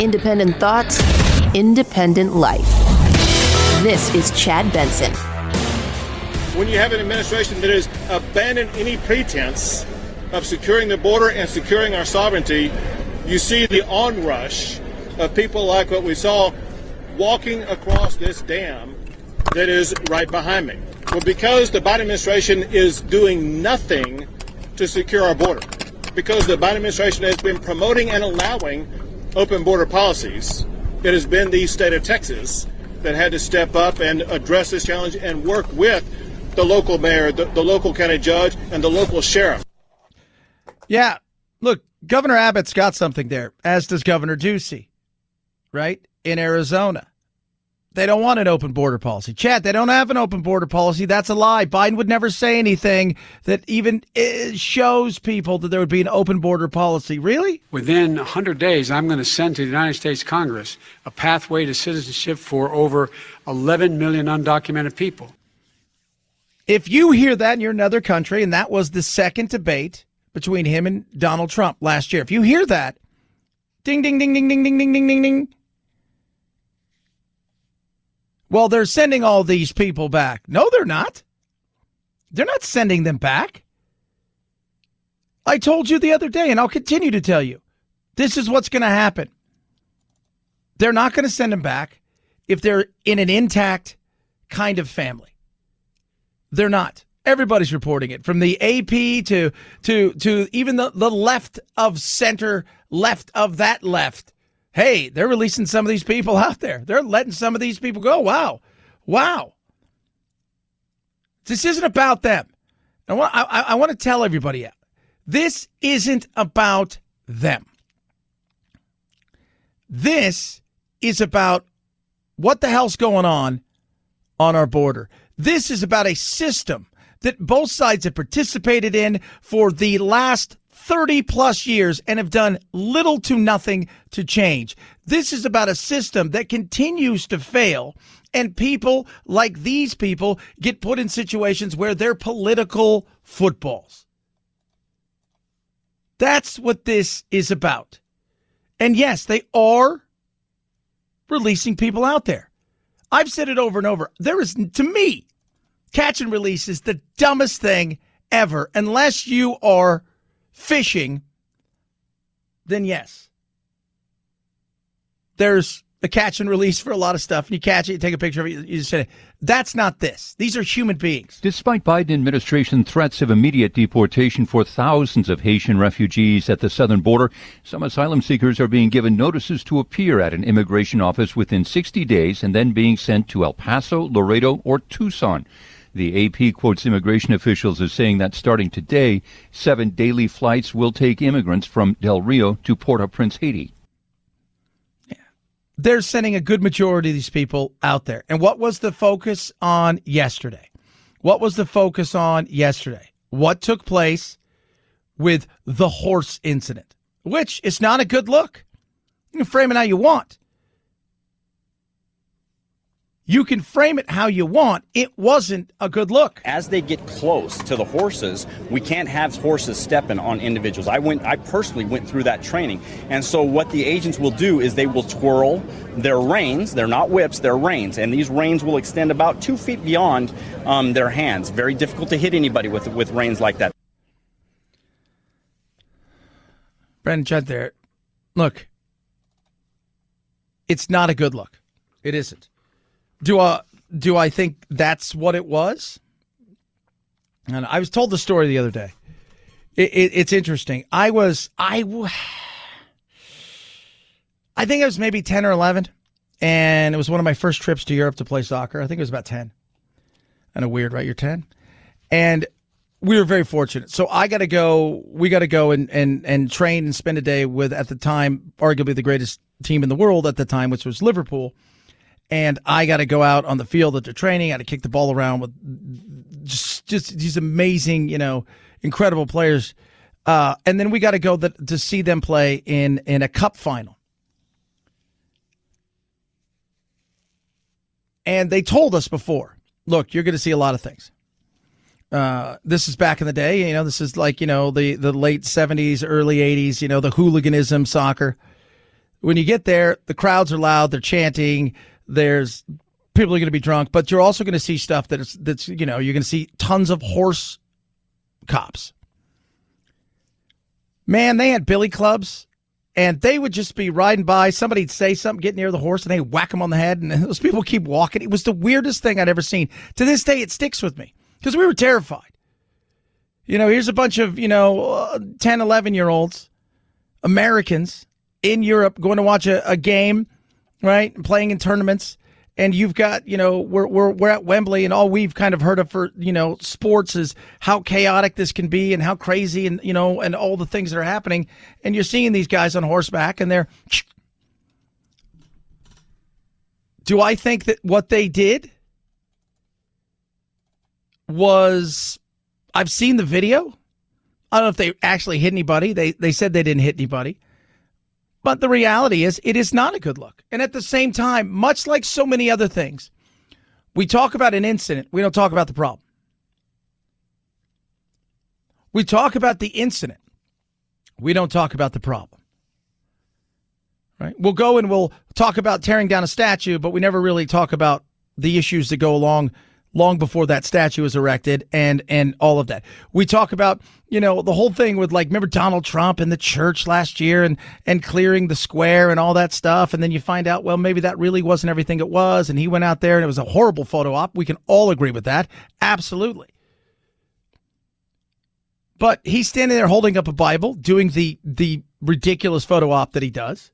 Independent thoughts, independent life. This is Chad Benson. When you have an administration that has abandoned any pretense of securing the border and securing our sovereignty, you see the onrush of people like what we saw walking across this dam that is right behind me. Well, because the Biden administration is doing nothing to secure our border, because the Biden administration has been promoting and allowing open border policies, it has been the state of Texas that had to step up and address this challenge and work with the local mayor, the local county judge, and the local sheriff. Yeah, look, Governor Abbott's got something there, as does Governor Ducey, right, in Arizona. They don't want an open border policy. Chad, they don't have an open border policy. That's a lie. Biden would never say anything that even shows people that there would be an open border policy. Really? Within 100 days, I'm going to send to the United States Congress a pathway to citizenship for over 11 million undocumented people. If you hear that in your another country, and that was the second debate between him and Donald Trump last year, if you hear that, ding, ding, ding, ding, ding, ding, ding, ding, ding, ding. Well, they're sending all these people back. No, they're not. They're not sending them back. I told you the other day, and I'll continue to tell you, this is what's going to happen. They're not going to send them back if they're in an intact kind of family. They're not. Everybody's reporting it, from the AP to even the left of center, left of that left. Hey, they're releasing some of these people out there. They're letting some of these people go. Wow. This isn't about them. I want to tell everybody, this isn't about them. This is about what the hell's going on our border. This is about a system that both sides have participated in for the last 30 plus years and have done little to nothing to change. This is about a system that continues to fail, and people like these people get put in situations where they're political footballs. That's what this is about. And yes, they are releasing people out there. I've said it over and over. There is, to me, catch and release is the dumbest thing ever. Unless you are fishing, then yes. There's a catch and release for a lot of stuff. And you catch it, you take a picture of it, you just say it. That's not this. These are human beings. Despite Biden administration threats of immediate deportation for thousands of Haitian refugees at the southern border, some asylum seekers are being given notices to appear at an immigration office within 60 days and then being sent to El Paso, Laredo, or Tucson. The AP quotes immigration officials as saying that starting today, 7 daily flights will take immigrants from Del Rio to Port-au-Prince, Haiti. Yeah. They're sending a good majority of these people out there. And what was the focus on yesterday? What took place with the horse incident, which is not a good look. You can frame it how you want. You can frame it how you want. It wasn't a good look. As they get close to the horses, we can't have horses stepping on individuals. I personally went through that training. And so what the agents will do is they will twirl their reins. They're not whips, they're reins. And these reins will extend about 2 feet beyond their hands. Very difficult to hit anybody with reins like that. Brandon Judd there. Look, it's not a good look. It isn't. Do I think that's what it was? And I was told the story the other day. It's interesting. I think I was maybe 10 or 11, and it was one of my first trips to Europe to play soccer. I think it was about 10. Kind of weird, right? You're 10. And we were very fortunate. So we got to go and train and spend a day with, at the time, arguably the greatest team in the world at the time, which was Liverpool. And I got to go out on the field at the training. I got to kick the ball around with just these amazing, incredible players. And then we got to go to see them play in a cup final. And they told us before, look, you're going to see a lot of things. This is back in the day. This is like, the late 70s, early 80s, the hooliganism soccer. When you get there, the crowds are loud, they're chanting, there's people are going to be drunk, but you're also going to see stuff that's you're going to see tons of horse cops. Man, they had billy clubs, and they would just be riding by. Somebody'd say something, get near the horse, and they'd whack them on the head, and those people keep walking. It was the weirdest thing I'd ever seen. To this day, it sticks with me because we were terrified. Here's a bunch of, 10, 11-year-olds, Americans in Europe going to watch a game, right, and playing in tournaments. And you've got, we're at Wembley, and all we've kind of heard of for, sports is how chaotic this can be and how crazy and, and all the things that are happening. And you're seeing these guys on horseback, and they're. Do I think that what they did was. I've seen the video. I don't know if they actually hit anybody. They said they didn't hit anybody. But the reality is, it is not a good look. And at the same time, much like so many other things, we talk about an incident. We don't talk about the problem. We talk about the incident. We don't talk about the problem. Right? We'll go and we'll talk about tearing down a statue, but we never really talk about the issues that go along long before that statue is erected and all of that. We talk about, the whole thing with, remember Donald Trump and the church last year and clearing the square and all that stuff. And then you find out, well, maybe that really wasn't everything it was. And he went out there and it was a horrible photo op. We can all agree with that. Absolutely. But he's standing there holding up a Bible, doing the ridiculous photo op that he does.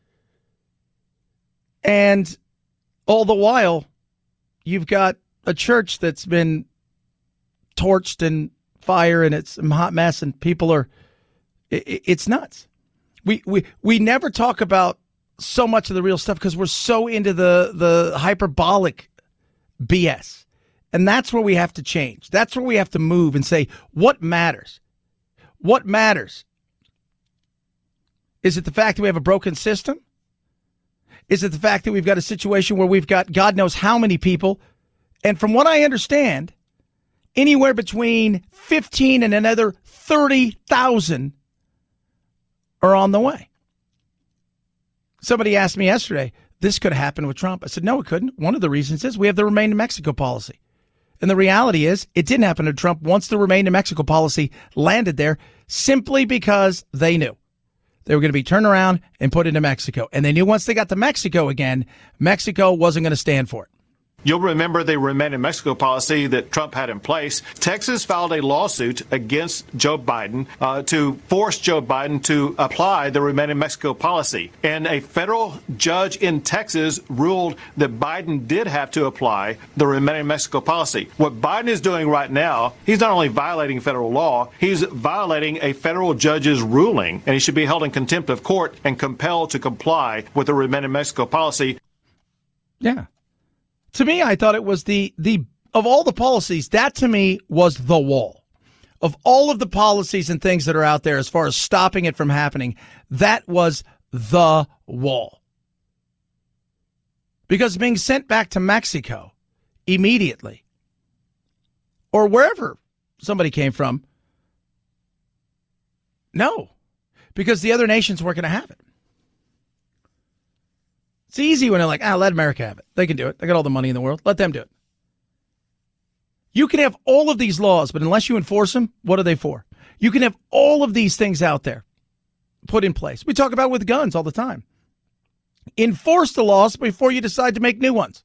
And all the while, you've got a church that's been torched and fire, and it's a hot mess, and people are. It's nuts. We never talk about so much of the real stuff because we're so into the hyperbolic BS, and that's where we have to change. That's where we have to move and say what matters. What matters? Is it the fact that we have a broken system? Is it the fact that we've got a situation where we've got God knows how many people? And from what I understand, anywhere between 15 and another 30,000 are on the way. Somebody asked me yesterday, this could happen with Trump. I said, no, it couldn't. One of the reasons is we have the Remain in Mexico policy. And the reality is it didn't happen to Trump once the Remain in Mexico policy landed there, simply because they knew they were going to be turned around and put into Mexico. And they knew once they got to Mexico again, Mexico wasn't going to stand for it. You'll remember the Remain in Mexico policy that Trump had in place. Texas filed a lawsuit against Joe Biden to force Joe Biden to apply the Remain in Mexico policy. And a federal judge in Texas ruled that Biden did have to apply the Remain in Mexico policy. What Biden is doing right now, he's not only violating federal law, he's violating a federal judge's ruling, and he should be held in contempt of court and compelled to comply with the Remain in Mexico policy. Yeah. To me, I thought it was the of all the policies, that to me was the wall. Of all of the policies and things that are out there as far as stopping it from happening, that was the wall. Because being sent back to Mexico immediately, or wherever somebody came from, no, because the other nations weren't going to have it. It's easy when they're like, let America have it. They can do it. They got all the money in the world. Let them do it. You can have all of these laws, but unless you enforce them, what are they for? You can have all of these things out there put in place. We talk about with guns all the time. Enforce the laws before you decide to make new ones.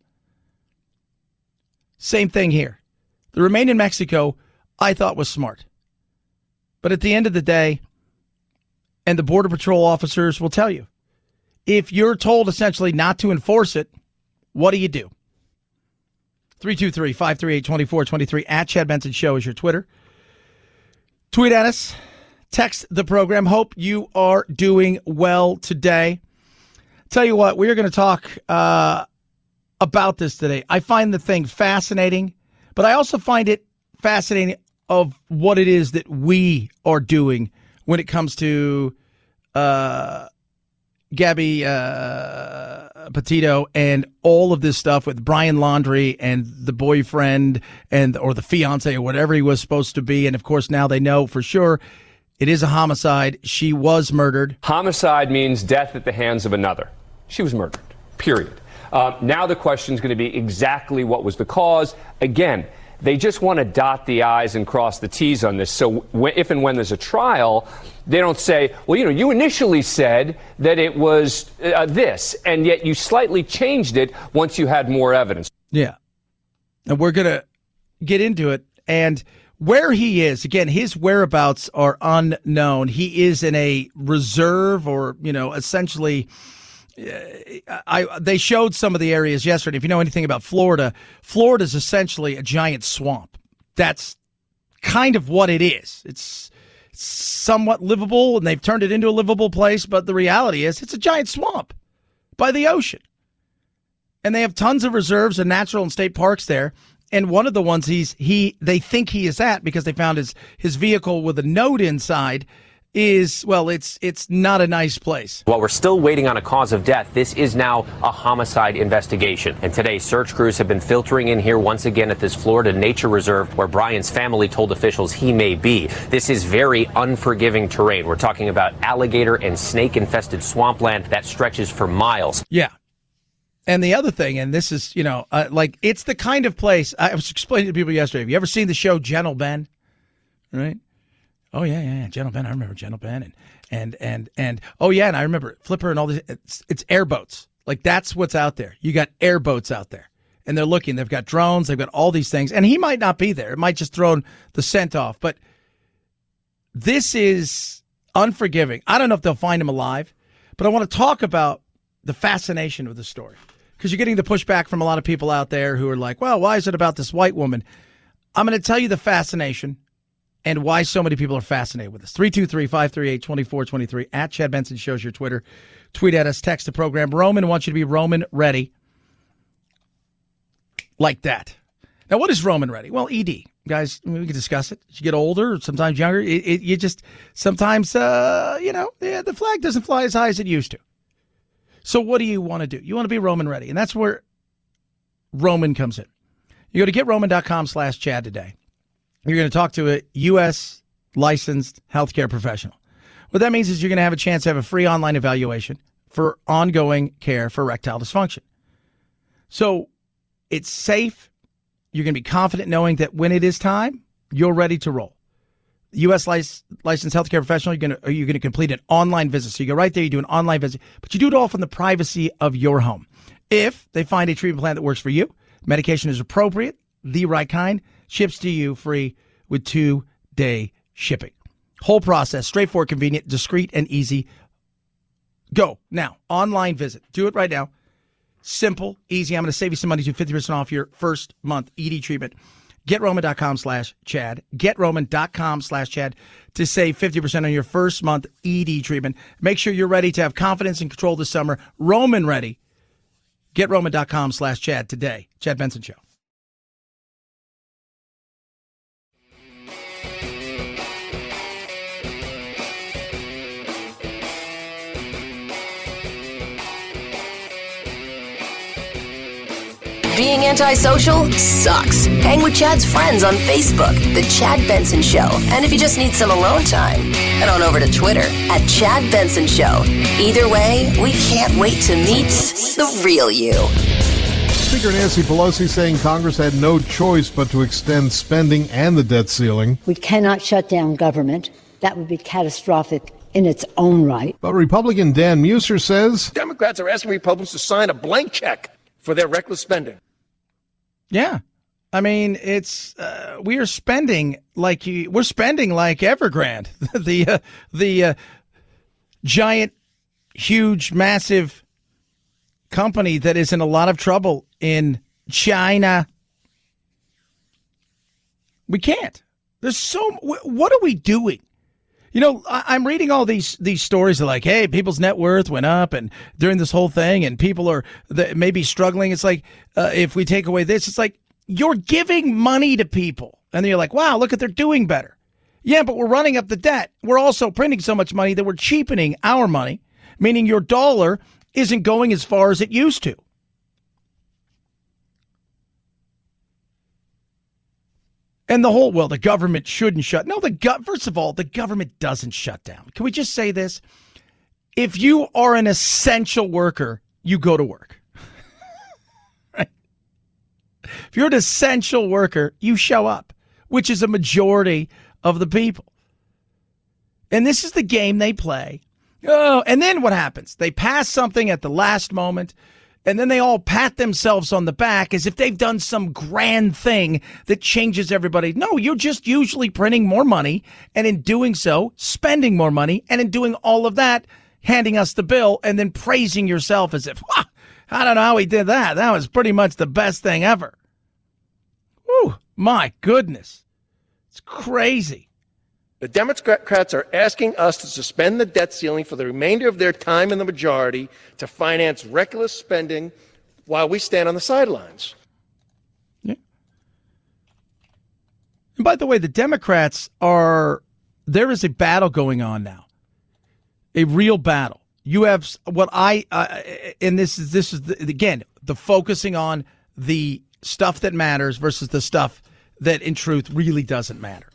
Same thing here. The Remain in Mexico, I thought was smart. But at the end of the day, and the Border Patrol officers will tell you, if you're told essentially not to enforce it, what do you do? 323-538-2423 at Chad Benson Show is your Twitter. Tweet at us. Text the program. Hope you are doing well today. Tell you what, we are going to talk about this today. I find the thing fascinating, but I also find it fascinating of what it is that we are doing when it comes to Gabby Petito and all of this stuff with Brian Laundrie and the boyfriend or the fiance or whatever he was supposed to be. And of course, now they know for sure It is a homicide. She was murdered. Homicide means death at the hands of another. She was murdered, period. Now the question is going to be exactly what was the cause. Again, they just want to dot the I's and cross the T's on this. So if and when there's a trial, they don't say, well, you initially said that it was this, and yet you slightly changed it once you had more evidence. Yeah. And we're going to get into it. And where he is, again, his whereabouts are unknown. He is in a reserve or, essentially, they showed some of the areas yesterday. If you know anything about Florida, Florida's essentially a giant swamp. That's kind of what it is. It's somewhat livable, and they've turned it into a livable place, but the reality is it's a giant swamp by the ocean. And they have tons of reserves and natural and state parks there. And one of the ones they think he is at, because they found his vehicle with a note inside, is, well, it's not a nice place. While we're still waiting on a cause of death, this is now a homicide investigation. And today, search crews have been filtering in here once again at this Florida nature reserve where Brian's family told officials he may be. This is very unforgiving terrain. We're talking about alligator and snake-infested swampland that stretches for miles. Yeah. And the other thing, and this is, it's the kind of place, I was explaining to people yesterday, have you ever seen the show Gentle Ben? Right? Oh, yeah, Gentle Ben. I remember Gentle Ben. And oh, yeah, and I remember Flipper and all this. It's airboats. Like, that's what's out there. You got airboats out there. And they're looking. They've got drones. They've got all these things. And he might not be there. It might just throw the scent off. But this is unforgiving. I don't know if they'll find him alive. But I want to talk about the fascination of the story. Because you're getting the pushback from a lot of people out there who are like, well, why is it about this white woman? I'm going to tell you the fascination and why so many people are fascinated with this. 323-538-2423 at Chad Benson Show's your Twitter. Tweet at us, text the program. Roman wants you to be Roman ready. Like that. Now, what is Roman ready? Well, ED. Guys, we can discuss it. As you get older, sometimes younger, you just, sometimes, the flag doesn't fly as high as it used to. So what do you want to do? You want to be Roman ready. And that's where Roman comes in. You go to GetRoman.com/Chad today. You're going to talk to a U.S. licensed healthcare professional. What that means is you're going to have a chance to have a free online evaluation for ongoing care for erectile dysfunction. So it's safe. You're going to be confident knowing that when it is time, you're ready to roll. U.S. licensed healthcare professional, you're going to complete an online visit. So you go right there, you do an online visit, but you do it all from the privacy of your home. If they find a treatment plan that works for you, medication is appropriate, the right kind, ships to you free with 2-day shipping. Whole process, straightforward, convenient, discreet, and easy. Go now. Online visit. Do it right now. Simple, easy. I'm going to save you some money to 50% off your first month ED treatment. GetRoman.com/Chad. GetRoman.com/Chad to save 50% on your first month ED treatment. Make sure you're ready to have confidence and control this summer. Roman ready. GetRoman.com/Chad today. Chad Benson Show. Being antisocial sucks. Hang with Chad's friends on Facebook, The Chad Benson Show. And if you just need some alone time, head on over to Twitter at Chad Benson Show. Either way, we can't wait to meet the real you. Speaker Nancy Pelosi saying Congress had no choice but to extend spending and the debt ceiling. We cannot shut down government. That would be catastrophic in its own right. But Republican Dan Muser says Democrats are asking Republicans to sign a blank check for their reckless spending. Yeah. I mean, it's we're spending like Evergrande, the giant, huge, massive company that is in a lot of trouble in China. We can't. What are we doing? You know, I'm reading all these stories of like, hey, people's net worth went up and during this whole thing and people are maybe struggling. It's like, if we take away this, it's like you're giving money to people and then you're like, wow, look at they're doing better. Yeah, but we're running up the debt. We're also printing so much money that we're cheapening our money, meaning your dollar isn't going as far as it used to. And the government shouldn't shut. No, first of all, the government doesn't shut down. Can we just say this? If you are an essential worker, you go to work. Right? If you're an essential worker, you show up, which is a majority of the people. And this is the game they play. Oh, and then what happens? They pass something at the last moment, and then they all pat themselves on the back as if they've done some grand thing that changes everybody. No, you're just usually printing more money, and in doing so, spending more money, and in doing all of that, handing us the bill, and then praising yourself as if, I don't know how he did that. That was pretty much the best thing ever. Whew, my goodness. It's crazy. The Democrats are asking us to suspend the debt ceiling for the remainder of their time in the majority to finance reckless spending while we stand on the sidelines. Yeah. And by the way, the Democrats there is a battle going on now, a real battle. You have and this is again, the focusing on the stuff that matters versus the stuff that in truth really doesn't matter.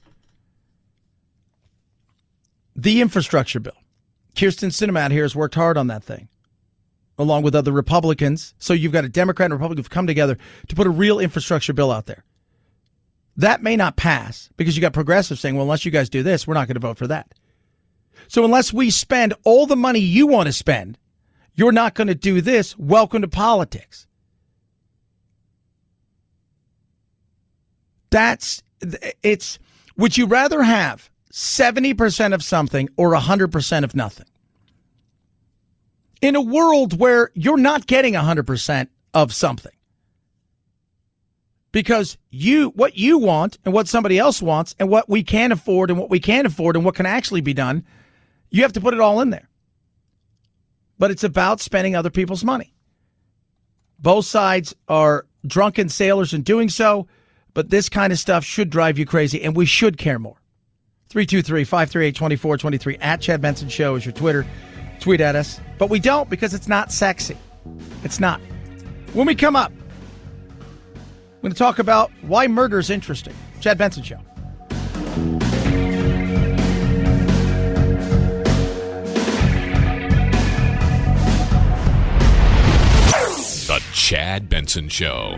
The infrastructure bill. Kirsten Sinema out here has worked hard on that thing, along with other Republicans. So you've got a Democrat and Republican who've come together to put a real infrastructure bill out there. That may not pass because you got progressives saying, well, unless you guys do this, we're not going to vote for that. So unless we spend all the money you want to spend, you're not going to do this. Welcome to politics. Would you rather have 70% of something or 100% of nothing? In a world where you're not getting 100% of something. Because what you want and what somebody else wants and what we can afford and what we can't afford and what can actually be done, you have to put it all in there. But it's about spending other people's money. Both sides are drunken sailors in doing so, but this kind of stuff should drive you crazy, and we should care more. 323-538-2423 at Chad Benson Show is your Twitter. Tweet at us. But we don't because it's not sexy. It's not. When we come up, we're going to talk about why murder is interesting. Chad Benson Show. The Chad Benson Show.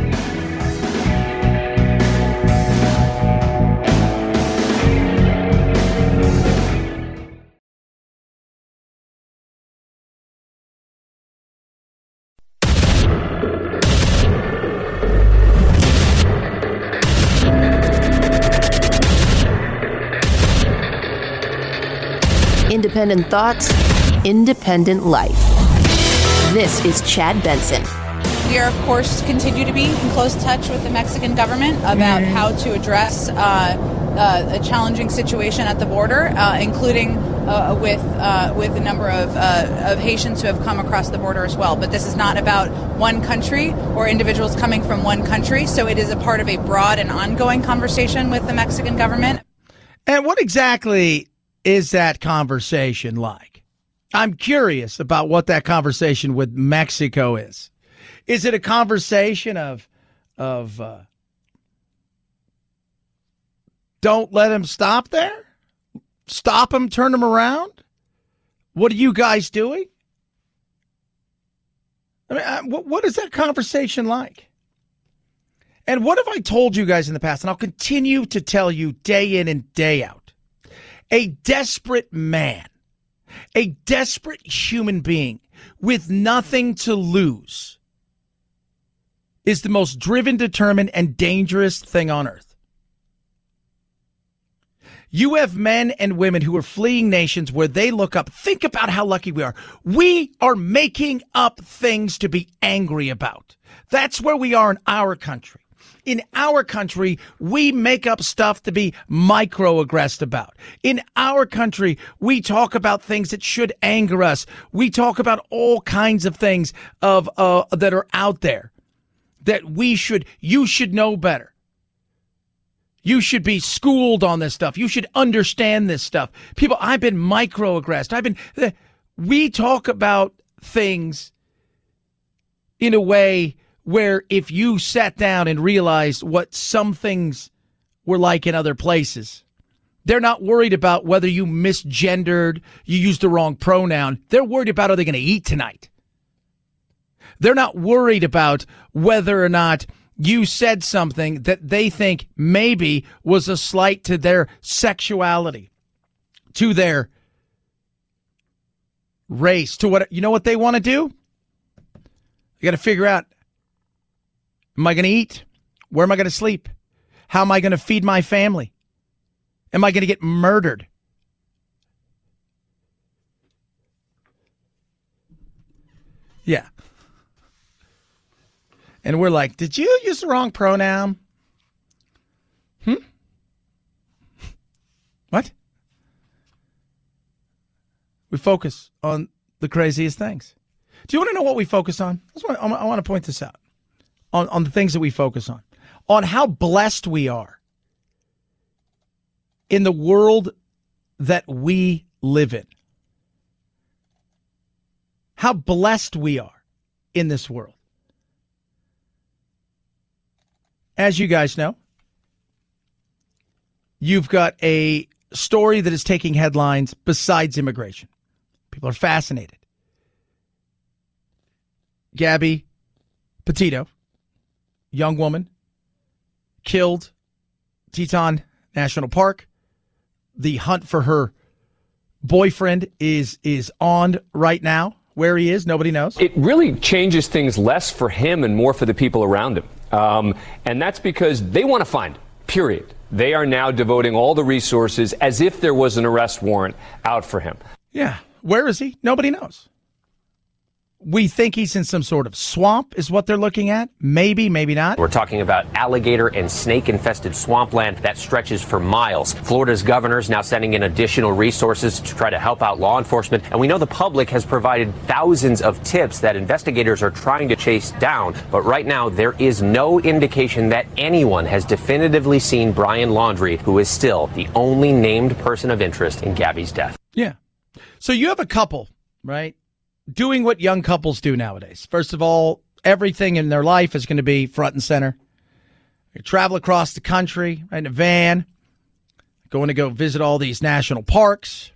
Independent thoughts, independent life. This is Chad Benson. We are, of course, continue to be in close touch with the Mexican government about how to address a challenging situation at the border, including with a number of Haitians who have come across the border as well. But this is not about one country or individuals coming from one country, so it is a part of a broad and ongoing conversation with the Mexican government. And what exactly is that conversation like? I'm curious about what that conversation with Mexico is. Is it a conversation of don't let him stop there? Stop him, turn him around? What are you guys doing? I mean, what is that conversation like? And what have I told you guys in the past, and I'll continue to tell you day in and day out? A desperate man, a desperate human being with nothing to lose is the most driven, determined, and dangerous thing on earth. You have men and women who are fleeing nations where they look up. Think about how lucky we are. We are making up things to be angry about. That's where we are in our country. In our country, we make up stuff to be microaggressed about. In our country, we talk about things that should anger us. We talk about all kinds of things that are out there that you should know better. You should be schooled on this stuff. You should understand this stuff. People, I've been microaggressed. We talk about things in a way where if you sat down and realized what some things were like in other places. They're not worried about whether you misgendered, you used the wrong pronoun. They're worried about, are they going to eat tonight? They're not worried about whether or not you said something that they think maybe was a slight to their sexuality, to their race, to what, you know what they want to do? You got to figure out, am I going to eat? Where am I going to sleep? How am I going to feed my family? Am I going to get murdered? Yeah. And we're like, did you use the wrong pronoun? What? We focus on the craziest things. Do you want to know what we focus on? I want to point this out. On the things that we focus on how blessed we are in the world that we live in. How blessed we are in this world. As you guys know, you've got a story that is taking headlines besides immigration. People are fascinated. Gabby Petito, young woman, killed, Teton National Park. The hunt for her boyfriend is on right now. Where he is, nobody knows. It really changes things less for him and more for the people around him. And that's because they want to find him, period. They are now devoting all the resources as if there was an arrest warrant out for him. Yeah. Where is he? Nobody knows. We think he's in some sort of swamp is what they're looking at. Maybe, maybe not. We're talking about alligator and snake-infested swampland that stretches for miles. Florida's governor's now sending in additional resources to try to help out law enforcement. And we know the public has provided thousands of tips that investigators are trying to chase down. But right now, there is no indication that anyone has definitively seen Brian Laundrie, who is still the only named person of interest in Gabby's death. Yeah. So you have a couple, right? Doing what young couples do nowadays. First of all, everything in their life is going to be front and center. They travel across the country right in a van, going to go visit all these national parks.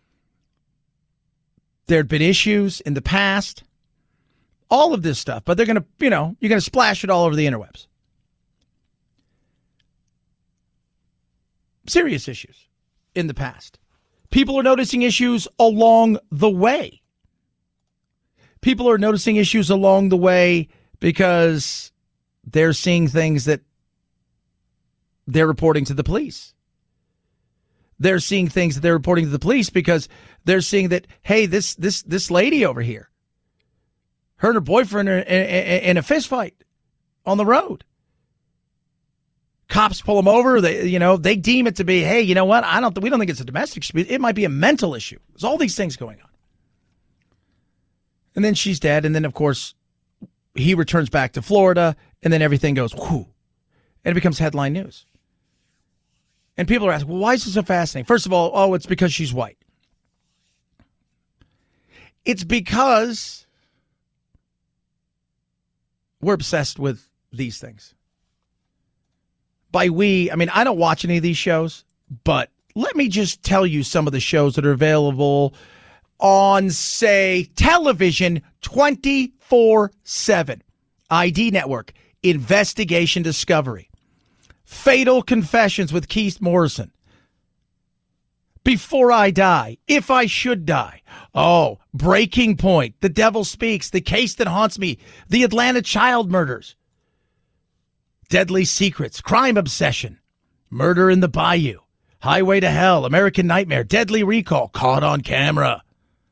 There had been issues in the past, all of this stuff, but they're going to, you're going to splash it all over the interwebs. Serious issues in the past. People are noticing issues along the way. People are noticing issues along the way because they're seeing things that they're reporting to the police. They're seeing things that they're reporting to the police because they're seeing that, hey, this lady over here, her and her boyfriend are in a fist fight on the road. Cops pull them over. They deem it to be, hey, you know what? We don't think it's a domestic dispute. It might be a mental issue. There's all these things going on. And then she's dead. And then, of course, he returns back to Florida. And then everything goes, whoo. And it becomes headline news. And people are asking, well, why is this so fascinating? First of all, it's because she's white. It's because we're obsessed with these things. By we, I mean, I don't watch any of these shows, but let me just tell you some of the shows that are available on, say, television 24/7. ID Network, Investigation Discovery, Fatal Confessions with Keith Morrison, Before I Die, If I Should Die, Breaking Point, The Devil Speaks, The Case That Haunts Me, The Atlanta Child Murders, Deadly Secrets, Crime Obsession, Murder in the Bayou, Highway to Hell, American Nightmare, Deadly Recall, Caught on Camera.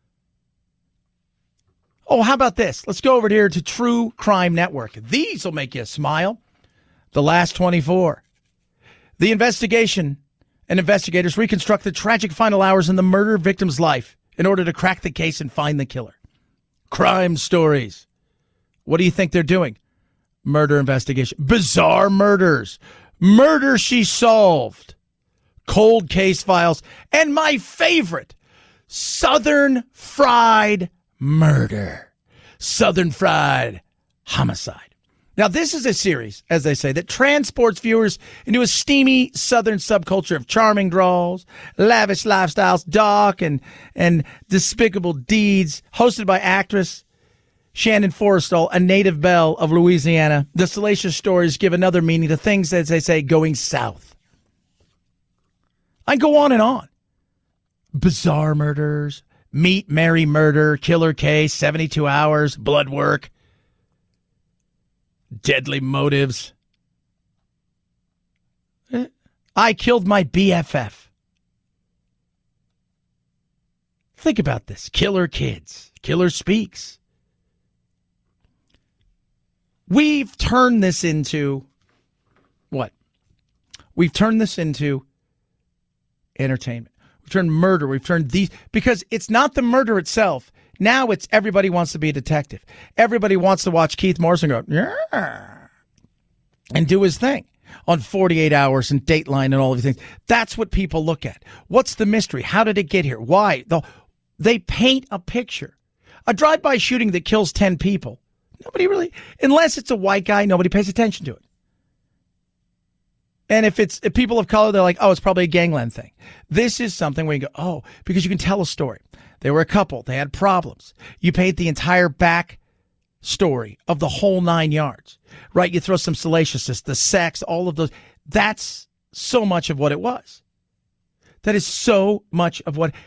Oh, how about this? Let's go over here to True Crime Network. These will make you smile. The Last 24. The investigation and investigators reconstruct the tragic final hours in the murder victim's life in order to crack the case and find the killer. Crime Stories. What do you think they're doing? Murder investigation. Bizarre Murders. Murder She Solved. Cold Case Files. And my favorite, Southern Fried Murder. Southern Fried Homicide. Now, this is a series, as they say, that transports viewers into a steamy southern subculture of charming draws, lavish lifestyles, dark and despicable deeds, hosted by actress Shannon Forrestal, a native belle of Louisiana. The salacious stories give another meaning to things, as they say, going south. I go on and on. Bizarre murders, Meet Mary murder, killer case, 72 hours, blood work, deadly motives. I killed my BFF. Think about this. Killer kids. Killer speaks. We've turned this into what? We've turned this into entertainment. We've turned murder. We've turned these, because it's not the murder itself. Now it's everybody wants to be a detective. Everybody wants to watch Keith Morrison go, yeah, and do his thing on 48 Hours and Dateline and all of these things. That's what people look at. What's the mystery? How did it get here? Why? They paint a picture. A drive-by shooting that kills 10 people. Nobody really, unless it's a white guy, nobody pays attention to it. And if people of color, they're like, oh, it's probably a gangland thing. This is something where you go, oh, because you can tell a story. They were a couple. They had problems. You paint the entire back story of the whole 9 yards, right? You throw some salaciousness, the sex, all of those. That's so much of what it was. That is so much of what.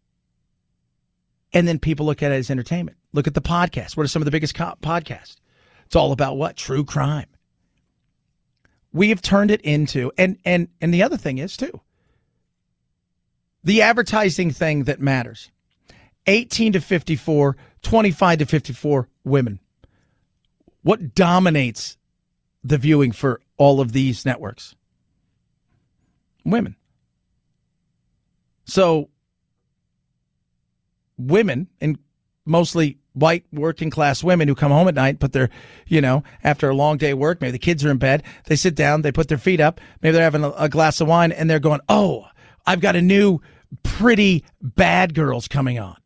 And then people look at it as entertainment. Look at the podcast. What are some of the biggest podcasts? It's all about what? True crime. We have turned it into, and the other thing is too, the advertising thing that matters. 18 to 54, 25 to 54 women. What dominates the viewing for all of these networks? Women. So women, and mostly white working class women who come home at night, put their, after a long day of work, maybe the kids are in bed, they sit down, they put their feet up, maybe they're having a glass of wine, and they're going, oh, I've got a new pretty Bad Girls coming on.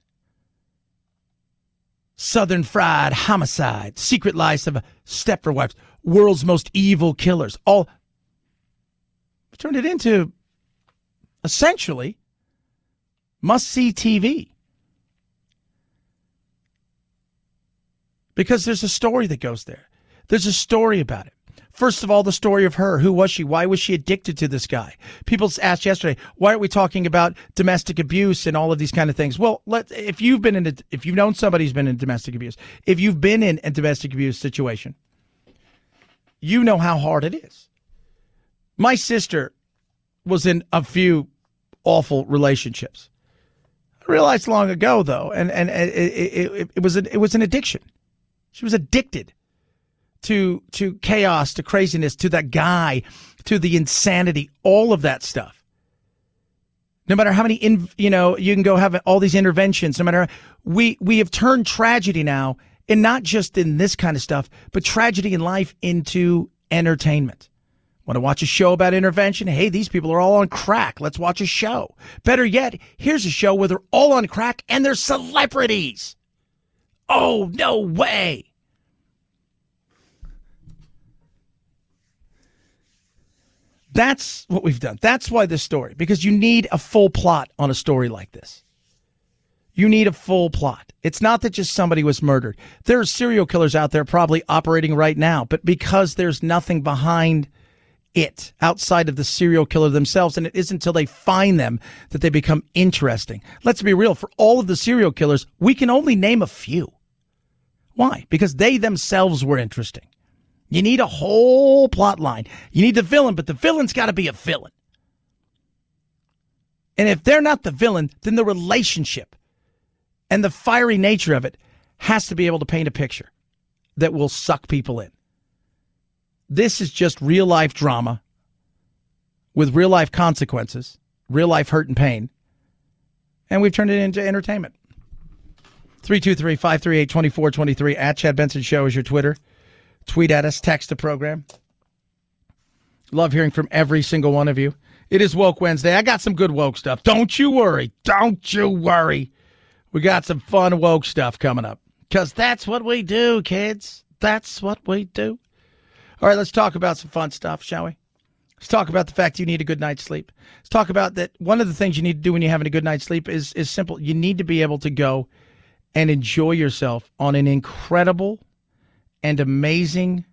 Southern Fried Homicide, Secret Lives of Stepford Wives, World's Most Evil Killers. All turned it into essentially must-see TV. Because there's a story that goes there. There's a story about it. First of all, the story of her. Who was she? Why was she addicted to this guy? People asked yesterday, why aren't we talking about domestic abuse and all of these kind of things? Well, if you've known somebody who's been in domestic abuse, if you've been in a domestic abuse situation, you know how hard it is. My sister was in a few awful relationships. I realized long ago, though, and it was an addiction. She was addicted to chaos, to craziness, to that guy, to the insanity, all of that stuff. No matter how many, you can go have all these interventions. No matter, we have turned tragedy now, and not just in this kind of stuff, but tragedy in life into entertainment. Want to watch a show about intervention? Hey, these people are all on crack. Let's watch a show. Better yet, here's a show where they're all on crack and they're celebrities. Oh, no way. That's what we've done. That's why this story, because you need a full plot on a story like this. You need a full plot. It's not that just somebody was murdered. There are serial killers out there probably operating right now, but because there's nothing behind it outside of the serial killer themselves, and it isn't until they find them that they become interesting. Let's be real. For all of the serial killers, we can only name a few. Why? Because they themselves were interesting. You need a whole plot line. You need the villain, but the villain's got to be a villain. And if they're not the villain, then the relationship and the fiery nature of it has to be able to paint a picture that will suck people in. This is just real life drama with real life consequences, real life hurt and pain. And we've turned it into entertainment. 323-538-2423 at Chad Benson Show is your Twitter. Tweet at us, text the program. Love hearing from every single one of you. It is Woke Wednesday. I got some good woke stuff. Don't you worry. Don't you worry. We got some fun woke stuff coming up. Because that's what we do, kids. That's what we do. All right, let's talk about some fun stuff, shall we? Let's talk about the fact you need a good night's sleep. Let's talk about that. One of the things you need to do when you're having a good night's sleep is simple. You need to be able to go and enjoy yourself on an incredible and amazing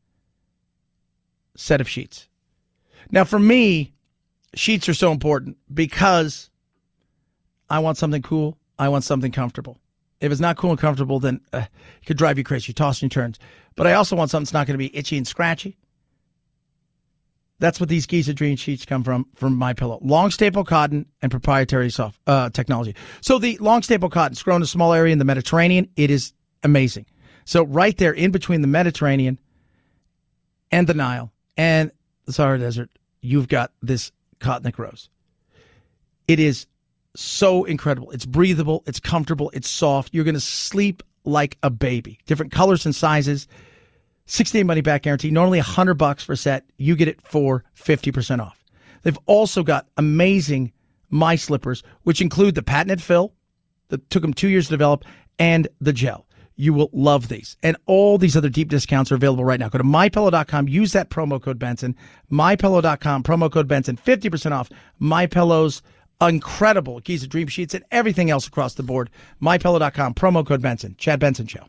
set of sheets. Now, for me, sheets are so important because I want something cool. I want something comfortable. If it's not cool and comfortable, then it could drive you crazy. You toss and turns. But I also want something that's not going to be itchy and scratchy. That's what these Giza Dream sheets come from MyPillow. Long staple cotton and proprietary soft technology. So the long staple cotton is grown in a small area in the Mediterranean. It is amazing. So right there in between the Mediterranean and the Nile and the Sahara Desert, you've got this cotton that grows. It is so incredible. It's breathable. It's comfortable. It's soft. You're going to sleep like a baby. Different colors and sizes. 60-day money-back guarantee. Normally $100 for a set. You get it for 50% off. They've also got amazing My Slippers, which include the patented fill that took them 2 years to develop and the gel. You will love these. And all these other deep discounts are available right now. Go to MyPillow.com. Use that promo code Benson. MyPillow.com. Promo code Benson. 50% off MyPillow's incredible Giza Dream Sheets and everything else across the board. MyPillow.com. Promo code Benson. Chad Benson Show.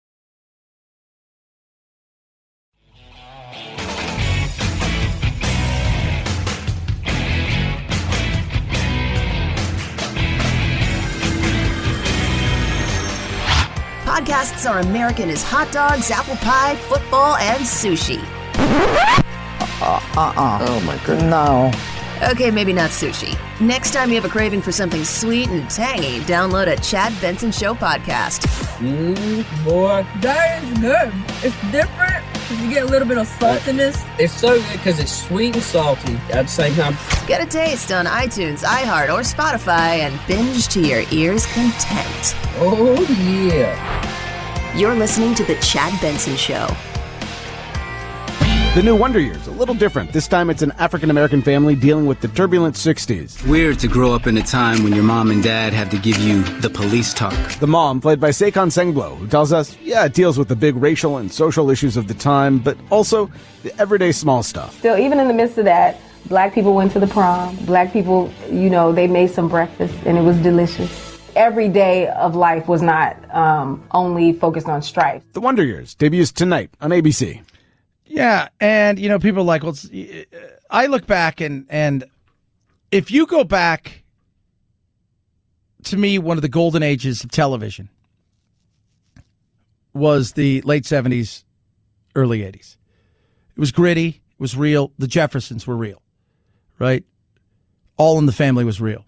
Podcasts are American as hot dogs, apple pie, football, and sushi. Oh my goodness. No. Okay, maybe not sushi. Next time you have a craving for something sweet and tangy, download a Chad Benson Show podcast. Boy, that is good. It's different because you get a little bit of saltiness. It's so good because it's sweet and salty at the same time. Get a taste on iTunes, iHeart, or Spotify and binge to your ears' content. Oh, yeah. You're listening to The Chad Benson Show. The new Wonder Years, a little different. This time it's an African-American family dealing with the turbulent 60s. Weird to grow up in a time when your mom and dad have to give you the police talk. The mom, played by Sekon Sengblo, who tells us, it deals with the big racial and social issues of the time, but also the everyday small stuff. Still, even in the midst of that, black people went to the prom. Black people, they made some breakfast, and it was delicious. Every day of life was not only focused on strife. The Wonder Years debuts tonight on ABC. Yeah, and, people are like, well, I look back and if you go back, to me, one of the golden ages of television was the late 70s, early 80s. It was gritty. It was real. The Jeffersons were real, right? All in the Family was real.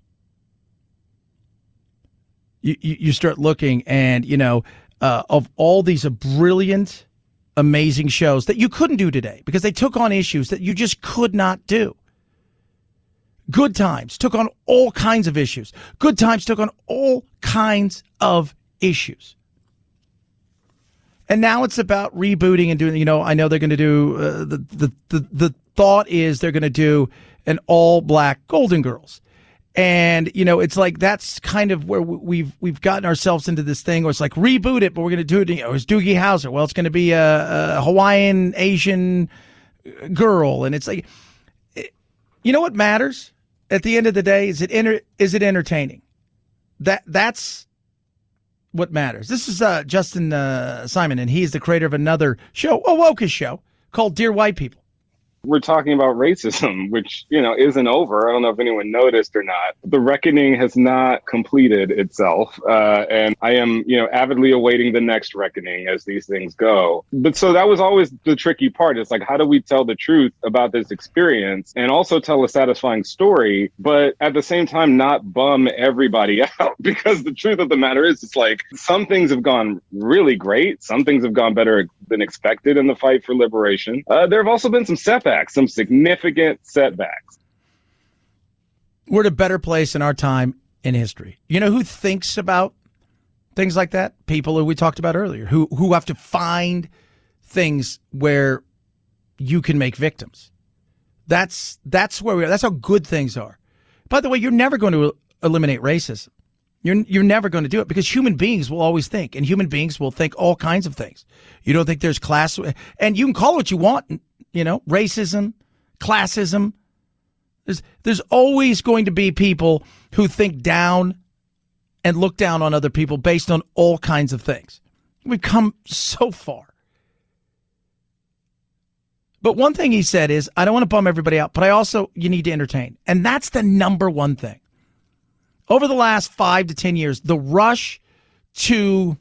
You start looking and, of all these brilliant, amazing shows that you couldn't do today because they took on issues that you just could not do. Good Times took on all kinds of issues. Good Times took on all kinds of issues. And now it's about rebooting and doing, I know they're going to do, the thought is they're going to do an all-black Golden Girls. And, it's like that's kind of where we've gotten ourselves into this thing where it's like reboot it, but we're going to do it. It's Doogie Howser. Well, it's going to be a Hawaiian Asian girl. And it's like, what matters at the end of the day? Is it entertaining? That's what matters. This is Justin Simon, and he's the creator of another show, a woke show called Dear White People. We're talking about racism, which, isn't over. I don't know if anyone noticed or not. The reckoning has not completed itself. And I am, avidly awaiting the next reckoning as these things go. But so that was always the tricky part. It's like, how do we tell the truth about this experience and also tell a satisfying story, but at the same time, not bum everybody out? Because the truth of the matter is, it's like some things have gone really great. Some things have gone better than expected in the fight for liberation. There have also been some setbacks. Some significant setbacks. We're at a better place in our time in history. You know who thinks about things like that? People who we talked about earlier, who have to find things where you can make victims. That's where we are. That's how good things are. By the way, you're never going to eliminate racism. You're never going to do it because human beings will always think, and human beings will think all kinds of things. You don't think there's class, and you can call it what you want, racism, classism. There's always going to be people who think down and look down on other people based on all kinds of things. We've come so far. But one thing he said is, I don't want to bum everybody out, but you need to entertain. And that's the number one thing. Over the last 5 to 10 years, the rush to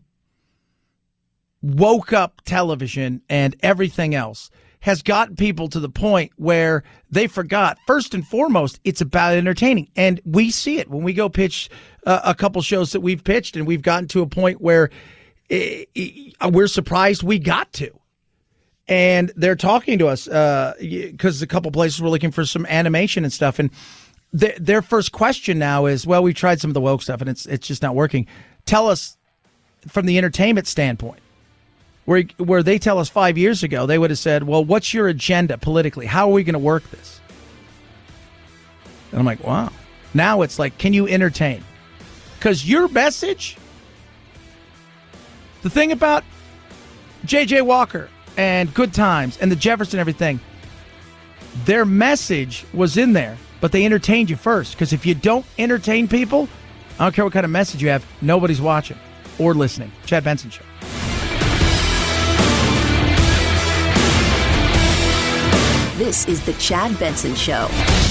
woke up television and everything else has gotten people to the point where they forgot, first and foremost, it's about entertaining. And we see it when we go pitch a couple shows that we've pitched, and we've gotten to a point where we're surprised we got to. And they're talking to us because a couple places were looking for some animation and stuff. And their first question now is, well, we've tried some of the woke stuff and it's just not working. Tell us from the entertainment standpoint, where they tell us 5 years ago, they would have said, well, what's your agenda politically? How are we going to work this? And I'm like, wow. Now it's like, can you entertain? Because your message, the thing about J.J. Walker and Good Times and the Jefferson and everything, their message was in there, but they entertained you first. Because if you don't entertain people, I don't care what kind of message you have, nobody's watching or listening. Chad Benson Show. This is the Chad Benson Show.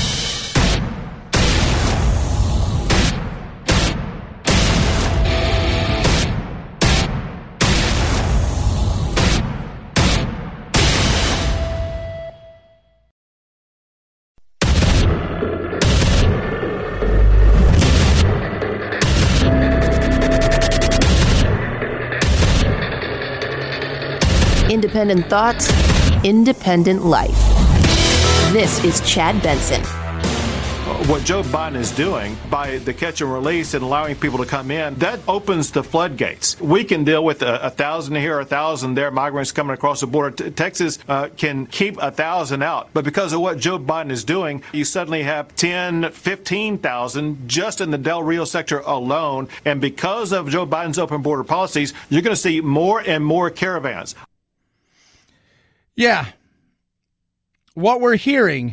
Independent thoughts, independent life. This is Chad Benson. What Joe Biden is doing by the catch and release and allowing people to come in, that opens the floodgates. We can deal with 1,000 here, 1,000 there, migrants coming across the border. Texas can keep 1,000 out. But because of what Joe Biden is doing, you suddenly have 10, 15,000 just in the Del Rio sector alone. And because of Joe Biden's open border policies, you're going to see more and more caravans. Yeah. What we're hearing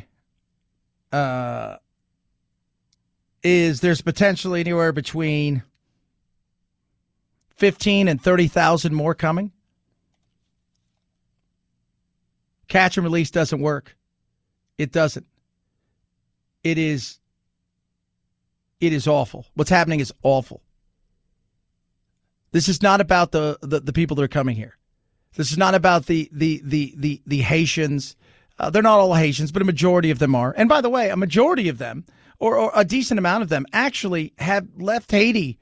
is there's potentially anywhere between 15 and 30,000 more coming. Catch and release doesn't work. It doesn't. It is awful. What's happening is awful. This is not about the people that are coming here. This is not about the Haitians. They're not all Haitians, but a majority of them are. And by the way, a majority of them, or a decent amount of them, actually have left Haiti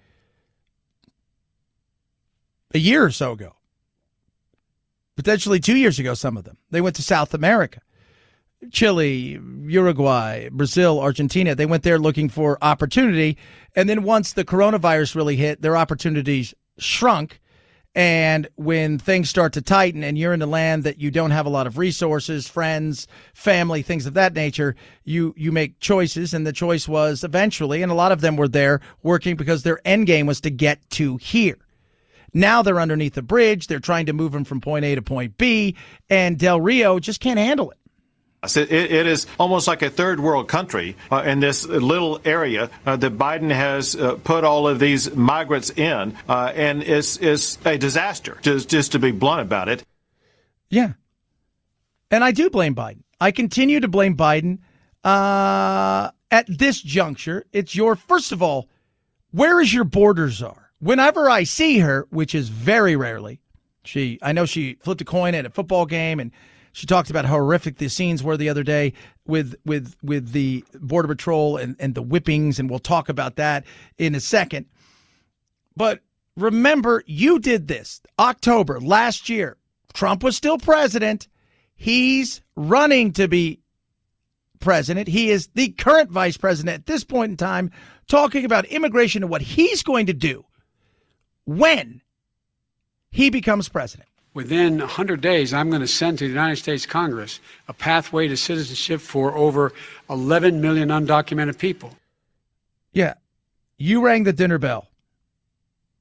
a year or so ago. Potentially 2 years ago, some of them. They went to South America. Chile, Uruguay, Brazil, Argentina. They went there looking for opportunity. And then once the coronavirus really hit, their opportunities shrunk. And when things start to tighten and you're in a land that you don't have a lot of resources, friends, family, things of that nature, you make choices. And the choice was eventually, and a lot of them were there working because their end game was to get to here. Now they're underneath the bridge. They're trying to move them from point A to point B, and Del Rio just can't handle it. It is almost like a third world country in this little area that Biden has put all of these migrants in, and it's a disaster, just to be blunt about it. Yeah. And I do blame Biden. I continue to blame Biden. At this juncture, it's first of all, where is your border czar? Whenever I see her, which is very rarely, I know she flipped a coin at a football game, and she talked about how horrific the scenes were the other day with the Border Patrol and the whippings, and we'll talk about that in a second. But remember, you did this October last year. Trump was still president. He's running to be president. He is the current vice president at this point in time, talking about immigration and what he's going to do when he becomes president. Within 100 days, I'm going to send to the United States Congress a pathway to citizenship for over 11 million undocumented people. Yeah. You rang the dinner bell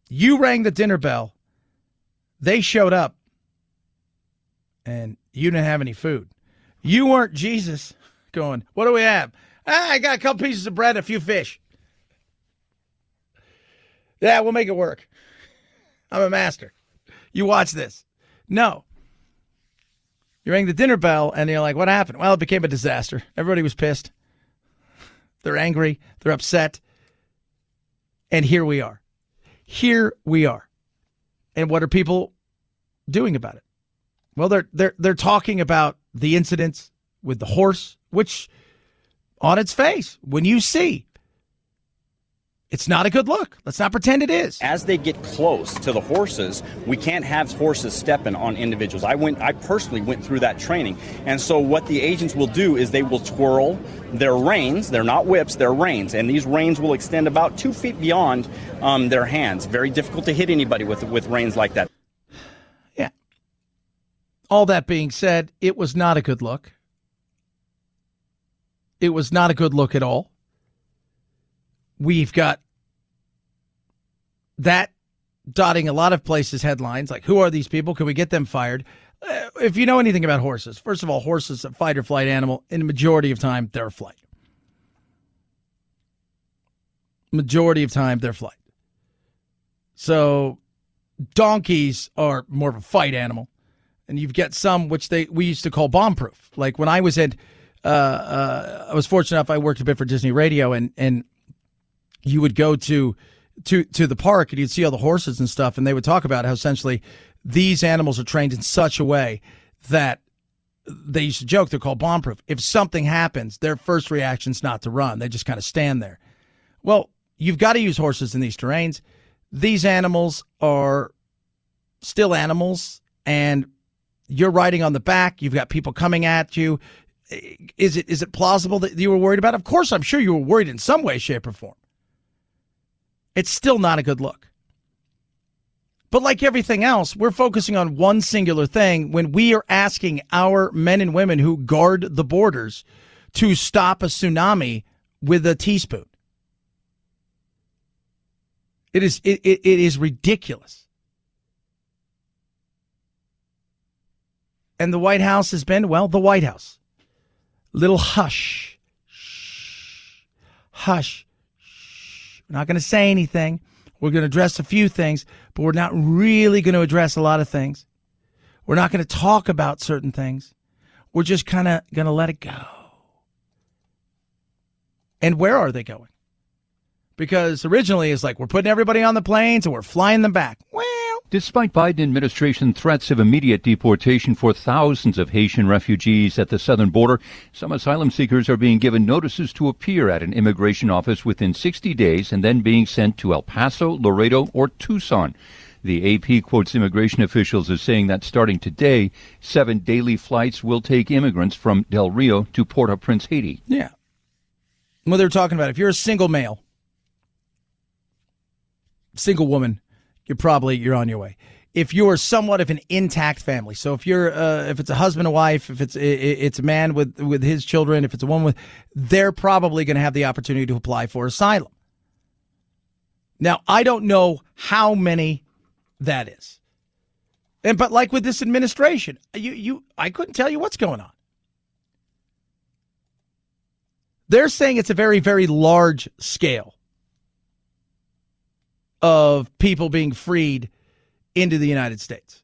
You rang the dinner bell. They showed up, and you didn't have any food. You weren't Jesus going, what do we have? I got a couple pieces of bread and a few fish. Yeah, we'll make it work. I'm a master. You watch this. No. You rang the dinner bell, and you're like, what happened? Well, it became a disaster. Everybody was pissed. They're angry. They're upset. And here we are. Here we are. And what are people doing about it? Well, they're talking about the incidents with the horse, which on its face, when you see, it's not a good look. Let's not pretend it is. As they get close to the horses, we can't have horses stepping on individuals. I personally went through that training. And so what the agents will do is they will twirl their reins. They're not whips, they're reins. And these reins will extend about 2 feet beyond their hands. Very difficult to hit anybody with reins like that. Yeah. All that being said, it was not a good look. It was not a good look at all. We've got that dotting a lot of places headlines, like, who are these people? Can we get them fired? If you know anything about horses, first of all, horses, a fight or flight animal, in the majority of time, they're a flight. Majority of time, they're flight. So donkeys are more of a fight animal. And you've got some which we used to call bomb-proof. Like when I was I was fortunate enough, I worked a bit for Disney Radio, and you would go to the park and you'd see all the horses and stuff, and they would talk about how essentially these animals are trained in such a way that they used to joke they're called bomb-proof. If something happens, their first reaction's not to run. They just kind of stand there. Well, you've got to use horses in these terrains. These animals are still animals, and you're riding on the back. You've got people coming at you. Is it plausible that you were worried about it? Of course, I'm sure you were worried in some way, shape, or form. It's still not a good look. But like everything else, we're focusing on one singular thing when we are asking our men and women who guard the borders to stop a tsunami with a teaspoon. It is ridiculous. And the White House has been, well, the White House. Little hush. Shh. Hush. Shh. We're not going to say anything. We're going to address a few things, but we're not really going to address a lot of things. We're not going to talk about certain things. We're just kind of going to let it go. And where are they going? Because originally it's like, we're putting everybody on the planes and we're flying them back. Well, despite Biden administration threats of immediate deportation for thousands of Haitian refugees at the southern border, some asylum seekers are being given notices to appear at an immigration office within 60 days and then being sent to El Paso, Laredo, or Tucson. The AP quotes immigration officials as saying that starting today, 7 daily flights will take immigrants from Del Rio to Port-au-Prince, Haiti. Yeah. Well, they're talking about if you're a single male, single woman, you're on your way. If you're somewhat of an intact family, so if it's a husband and wife, if it's a man with his children, if it's a woman they're probably going to have the opportunity to apply for asylum. Now, I don't know how many that is. But like with this administration, I couldn't tell you what's going on. They're saying it's a very, very large scale of people being freed into the United States.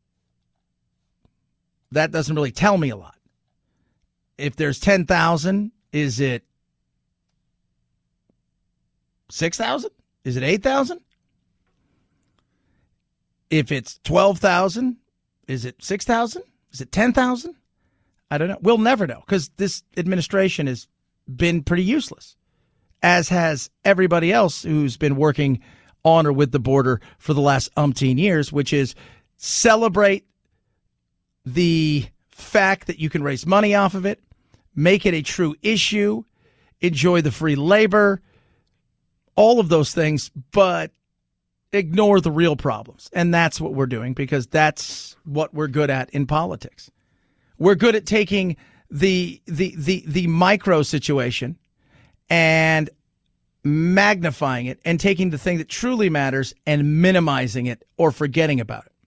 That doesn't really tell me a lot. If there's 10,000, is it 6,000? Is it 8,000? If it's 12,000, is it 6,000? Is it 10,000? I don't know. We'll never know because this administration has been pretty useless, as has everybody else who's been working on or with the border for the last umpteen years, which is celebrate the fact that you can raise money off of it, make it a true issue, enjoy the free labor, all of those things, but ignore the real problems. And that's what we're doing because that's what we're good at in politics. We're good at taking the micro situation and magnifying it and taking the thing that truly matters and minimizing it or forgetting about it.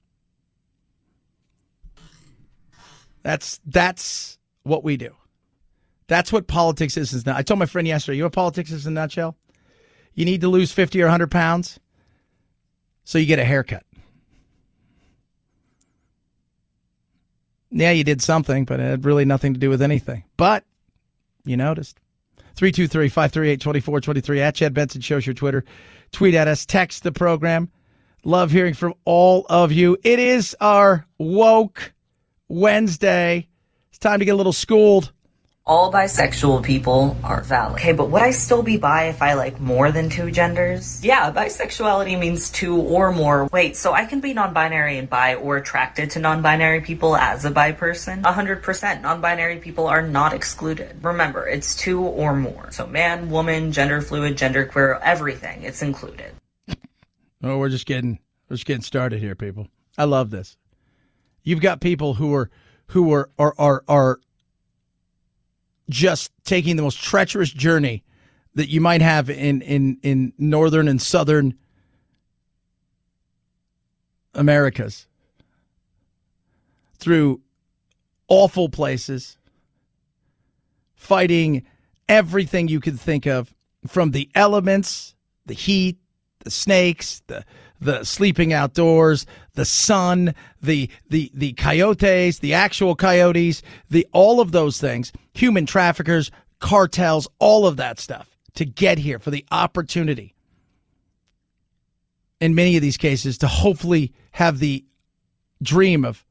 That's what we do. That's what politics is now. I told my friend yesterday, you know what politics is in a nutshell? You need to lose 50 or 100 pounds, so you get a haircut. Yeah, you did something, but it had really nothing to do with anything. But you noticed. 323-538-2423 at Chad Benson Show's your Twitter. Tweet at us. Text the program. Love hearing from all of you. It is our Woke Wednesday. It's time to get a little schooled. All bisexual people are valid. Okay, but would I still be bi if I like more than two genders? Yeah, bisexuality means two or more. Wait, so I can be non-binary and bi or attracted to non-binary people as a bi person? 100% non-binary people are not excluded. Remember, it's two or more. So man, woman, gender fluid, genderqueer, everything, it's included. Oh, we're just getting started here, people. I love this. You've got people who are just taking the most treacherous journey that you might have in northern and southern Americas, through awful places, fighting everything you could think of, from the elements, the heat, the snakes, the sleeping outdoors, the sun, the coyotes, the actual coyotes, all of those things, human traffickers, cartels, all of that stuff to get here, for the opportunity, in many of these cases, to hopefully have the dream of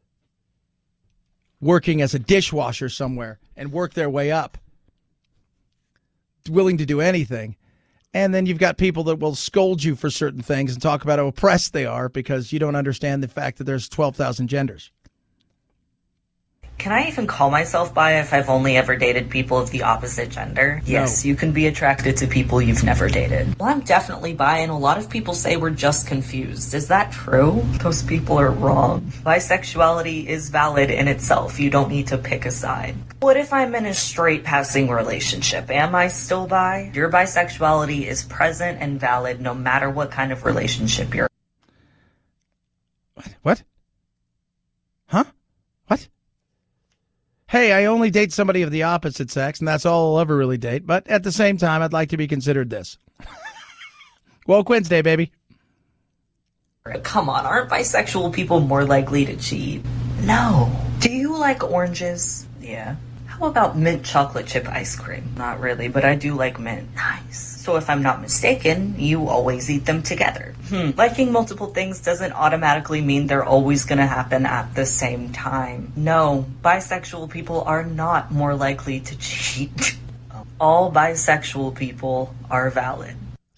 working as a dishwasher somewhere and work their way up, willing to do anything. And then you've got people that will scold you for certain things and talk about how oppressed they are because you don't understand the fact that there's 12,000 genders. Can I even call myself bi if I've only ever dated people of the opposite gender? Yes, you can be attracted to people you've never dated. Well, I'm definitely bi, and a lot of people say we're just confused. Is that true? Those people are wrong. Bisexuality is valid in itself. You don't need to pick a side. What if I'm in a straight passing relationship? Am I still bi? Your bisexuality is present and valid no matter what kind of relationship you're in. What? Huh? What? Hey, I only date somebody of the opposite sex, and that's all I'll ever really date. But at the same time, I'd like to be considered this. Woke Wednesday, baby. Come on, aren't bisexual people more likely to cheat? No. Do you like oranges? Yeah. How about mint chocolate chip ice cream? Not really, but I do like mint. Nice. So if I'm not mistaken, you always eat them together. Liking multiple things doesn't automatically mean they're always going to happen at the same time. No, bisexual people are not more likely to cheat. All bisexual people are valid.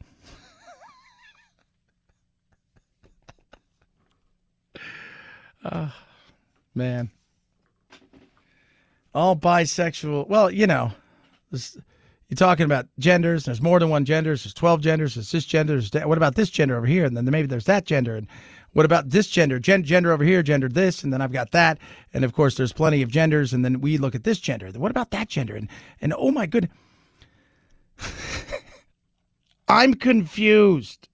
Man. All bisexual. Well, you know, you're talking about genders. There's more than one gender. There's 12 genders. There's this gender. What about this gender over here? And then maybe there's that gender. And what about this gender? Gender over here, gender this. And then I've got that. And, of course, there's plenty of genders. And then we look at this gender. What about that gender? And oh, my goodness. I'm confused.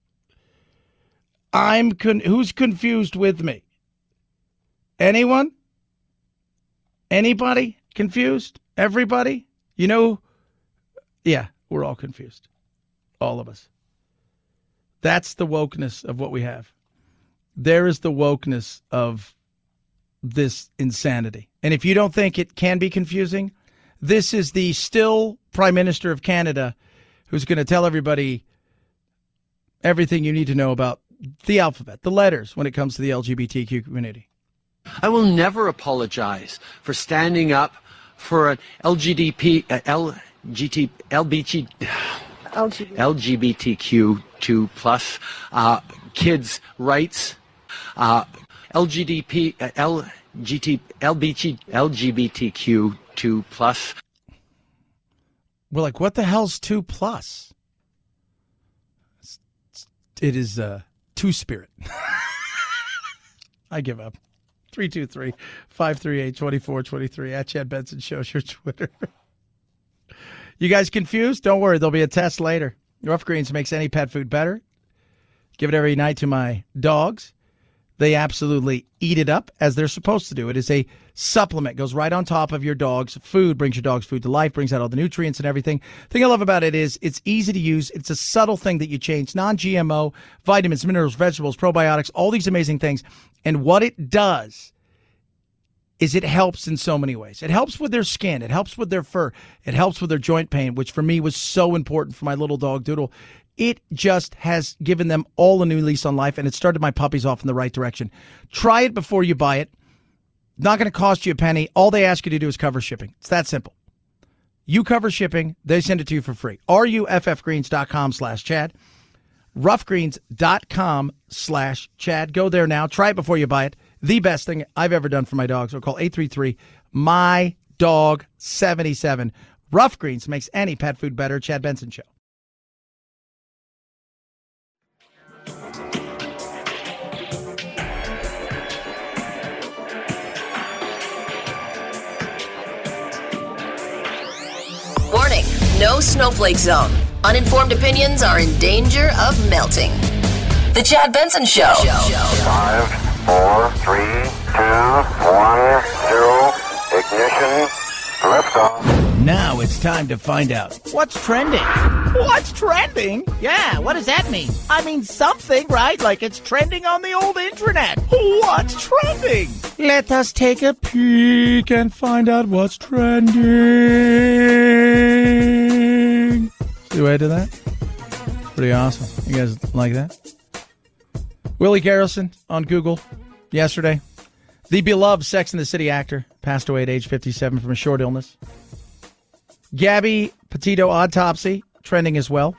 Who's confused with me? Anyone? Anybody confused? Everybody? You know? Yeah, we're all confused. All of us. That's the wokeness of what we have. There is the wokeness of this insanity. And if you don't think it can be confusing, this is the still Prime Minister of Canada who's going to tell everybody everything you need to know about the alphabet, the letters, when it comes to the LGBTQ community. I will never apologize for standing up for an LGBTQ2+ kids' rights, LGBTQ2+. We're like, what the hell's 2+? It is two-spirit. I give up. 323-538-2423 at Chad Benson Show's your Twitter. You guys confused? Don't worry. There'll be a test later. Rough Greens makes any pet food better. Give it every night to my dogs. They absolutely eat it up as they're supposed to do. It is a supplement. Goes right on top of your dog's food. Brings your dog's food to life. Brings out all the nutrients and everything. The thing I love about it is it's easy to use. It's a subtle thing that you change. Non-GMO, vitamins, minerals, vegetables, probiotics, all these amazing things. And what it does is it helps in so many ways. It helps with their skin. It helps with their fur. It helps with their joint pain, which for me was so important for my little dog Doodle. It just has given them all a new lease on life, and it started my puppies off in the right direction. Try it before you buy it. Not going to cost you a penny. All they ask you to do is cover shipping. It's that simple. You cover shipping. They send it to you for free. ruffgreens.com/Chad. ruffgreens.com/Chad. Go there now. Try it before you buy it. The best thing I've ever done for my dogs. So call 833-MY-DOG-77. Rough Greens makes any pet food better. Chad Benson Show. Warning, no snowflake zone. Uninformed opinions are in danger of melting. The Chad Benson Show. 5, 4, 3, 2, 1, 0. Ignition. Liftoff. Now it's time to find out what's trending. What's trending? Yeah, what does that mean? I mean something, right? Like it's trending on the old internet. What's trending? Let us take a peek and find out what's trending. See the way I did that? Pretty awesome. You guys like that? Willie Garrison on Google yesterday. The beloved Sex and the City actor passed away at age 57 from a short illness. Gabby Petito autopsy trending as well.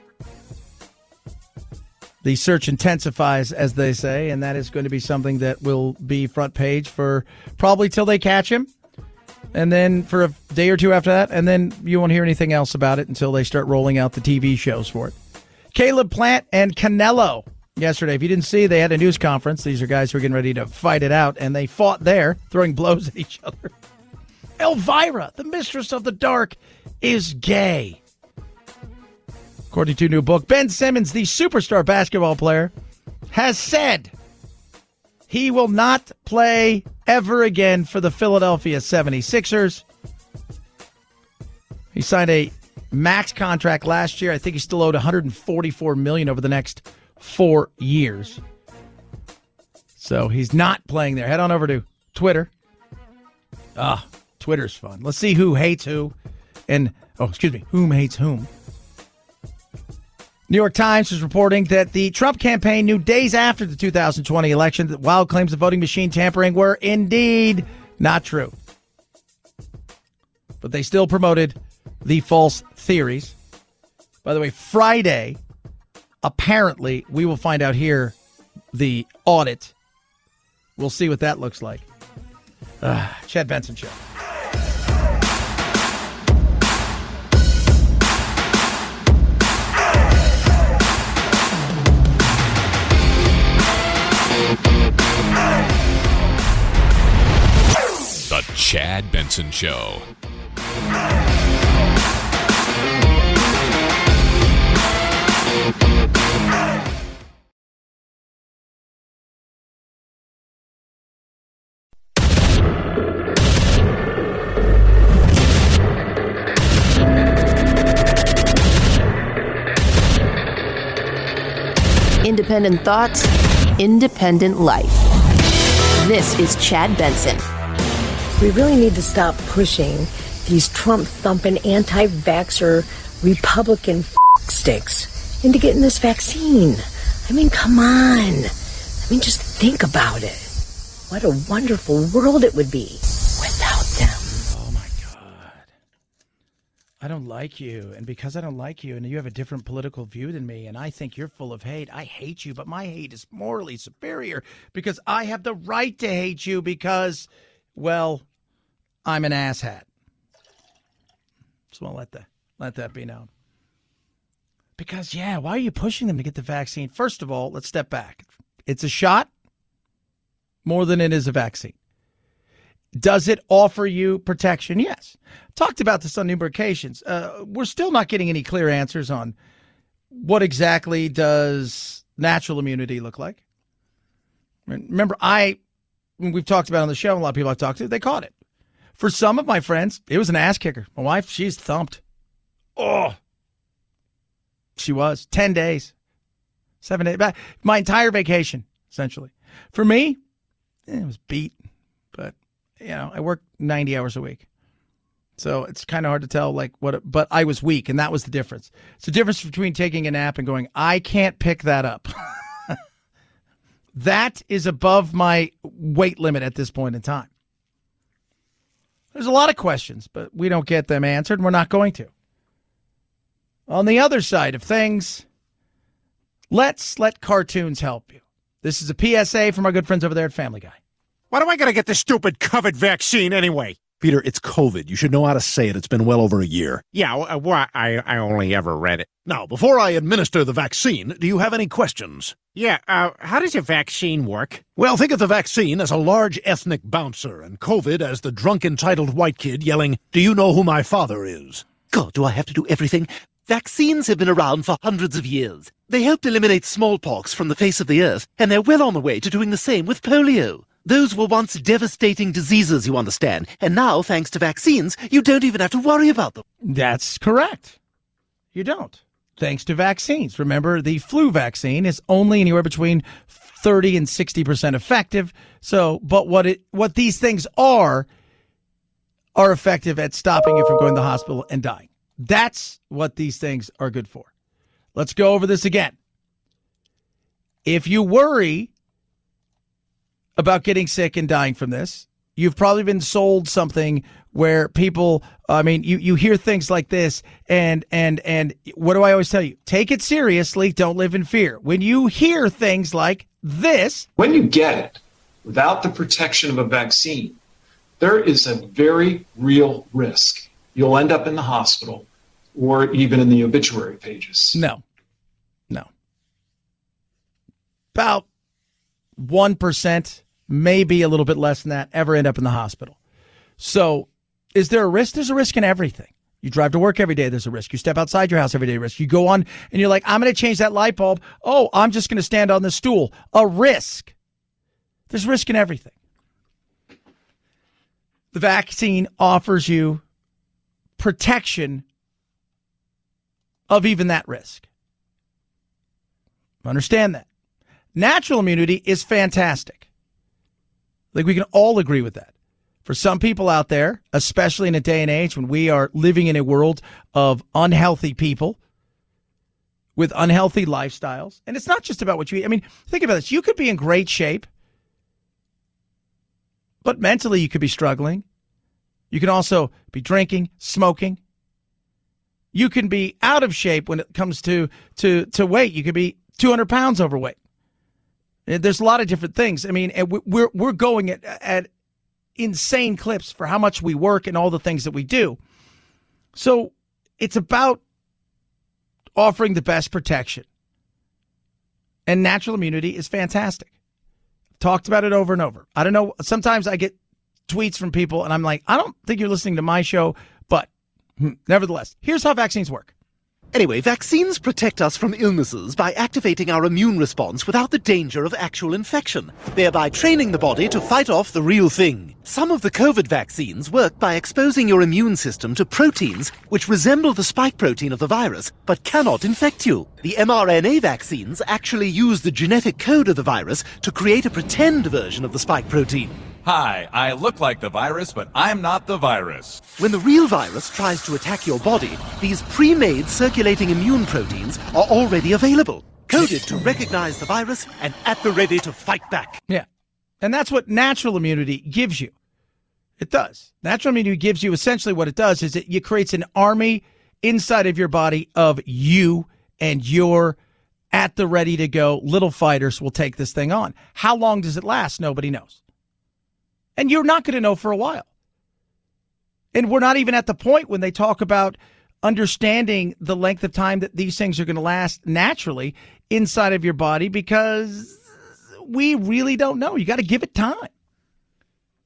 The search intensifies, as they say, and that is going to be something that will be front page for probably till they catch him, and then for a day or two after that, and then you won't hear anything else about it until they start rolling out the TV shows for it. Caleb Plant and Canelo yesterday. If you didn't see, they had a news conference. These are guys who are getting ready to fight it out, and they fought there, throwing blows at each other. Elvira, the mistress of the dark, is gay. According to a new book, Ben Simmons, the superstar basketball player, has said he will not play ever again for the Philadelphia 76ers. He signed a max contract last year. I think he's still owed $144 million over the next 4 years. So he's not playing there. Head on over to Twitter. Twitter's fun. Let's see who hates who and, whom hates whom. New York Times is reporting that the Trump campaign knew days after the 2020 election that wild claims of voting machine tampering were indeed not true. But they still promoted the false theories. By the way, Friday, apparently, we will find out here the audit. We'll see what that looks like. Chad Benson Show. The Chad Benson Show. Independent thoughts, independent life. This is Chad Benson. We really need to stop pushing these Trump-thumping, anti-vaxxer Republican sticks into getting this vaccine. I mean, come on. I mean, just think about it. What a wonderful world it would be without them. Oh, my God. I don't like you. And because I don't like you, and you have a different political view than me, and I think you're full of hate, I hate you, but my hate is morally superior because I have the right to hate you because, well, I'm an asshat. Just want to let that be known. Because, why are you pushing them to get the vaccine? First of all, let's step back. It's a shot more than it is a vaccine. Does it offer you protection? Yes. Talked about this on numerous occasions. We're still not getting any clear answers on what exactly does natural immunity look like. Remember, we've talked about it on the show, a lot of people I've talked to, they caught it. For some of my friends, it was an ass kicker. My wife, she's thumped. Oh, she was 10 days, 7 days, my entire vacation, essentially. For me, it was beat, but I work 90 hours a week. So it's kind of hard to tell but I was weak, and that was the difference. It's the difference between taking a nap and going, I can't pick that up. That is above my weight limit at this point in time. There's a lot of questions, but we don't get them answered, and we're not going to. On the other side of things, let's let cartoons help you. This is a PSA from our good friends over there at Family Guy. Why do I gotta get this stupid COVID vaccine anyway? Peter, it's COVID. You should know how to say it. It's been well over a year. Yeah, well, I only ever read it. Now, before I administer the vaccine, do you have any questions? Yeah, how does a vaccine work? Well, think of the vaccine as a large ethnic bouncer and COVID as the drunk entitled white kid yelling, "Do you know who my father is?" God, do I have to do everything? Vaccines have been around for hundreds of years. They helped eliminate smallpox from the face of the earth, and they're well on the way to doing the same with polio. Those were once devastating diseases, you understand, and now, thanks to vaccines, you don't even have to worry about them. That's correct. You don't. Thanks to vaccines. Remember, the flu vaccine is only anywhere between 30 and 60% effective. So, but what these things are effective at stopping you from going to the hospital and dying. That's what these things are good for. Let's go over this again. If you worry about getting sick and dying from this, you've probably been sold something where people, you hear things like this, and what do I always tell you? Take it seriously. Don't live in fear. When you hear things like this. When you get it without the protection of a vaccine, there is a very real risk. You'll end up in the hospital or even in the obituary pages. No. About 1%, maybe a little bit less than that, ever end up in the hospital. So is there a risk? There's a risk in everything. You drive to work every day, there's a risk. You step outside your house every day, risk. You go on and you're like, I'm going to change that light bulb. Oh, I'm just going to stand on this stool. A risk. There's risk in everything. The vaccine offers you protection of even that risk. Understand that. Natural immunity is fantastic. Like, we can all agree with that. For some people out there, especially in a day and age when we are living in a world of unhealthy people with unhealthy lifestyles, and it's not just about what you eat. Think about this. You could be in great shape, but mentally you could be struggling. You can also be drinking, smoking. You can be out of shape when it comes to weight. You could be 200 pounds overweight. There's a lot of different things. And we're going at insane clips for how much we work and all the things that we do. So it's about offering the best protection. And natural immunity is fantastic. Talked about it over and over. I don't know. Sometimes I get tweets from people and I'm like, I don't think you're listening to my show, but nevertheless, here's how vaccines work. Anyway, vaccines protect us from illnesses by activating our immune response without the danger of actual infection, thereby training the body to fight off the real thing. Some of the COVID vaccines work by exposing your immune system to proteins which resemble the spike protein of the virus but cannot infect you. The mRNA vaccines actually use the genetic code of the virus to create a pretend version of the spike protein. Hi, I look like the virus, but I'm not the virus. When the real virus tries to attack your body, these pre-made circulating immune proteins are already available, coded to recognize the virus and at the ready to fight back. Yeah, and that's what natural immunity gives you. It does. Natural immunity gives you, essentially what it does is it creates an army inside of your body of you, and you're at the ready to go. Little fighters will take this thing on. How long does it last? Nobody knows. And you're not going to know for a while. And we're not even at the point when they talk about understanding the length of time that these things are going to last naturally inside of your body, because we really don't know. You got to give it time.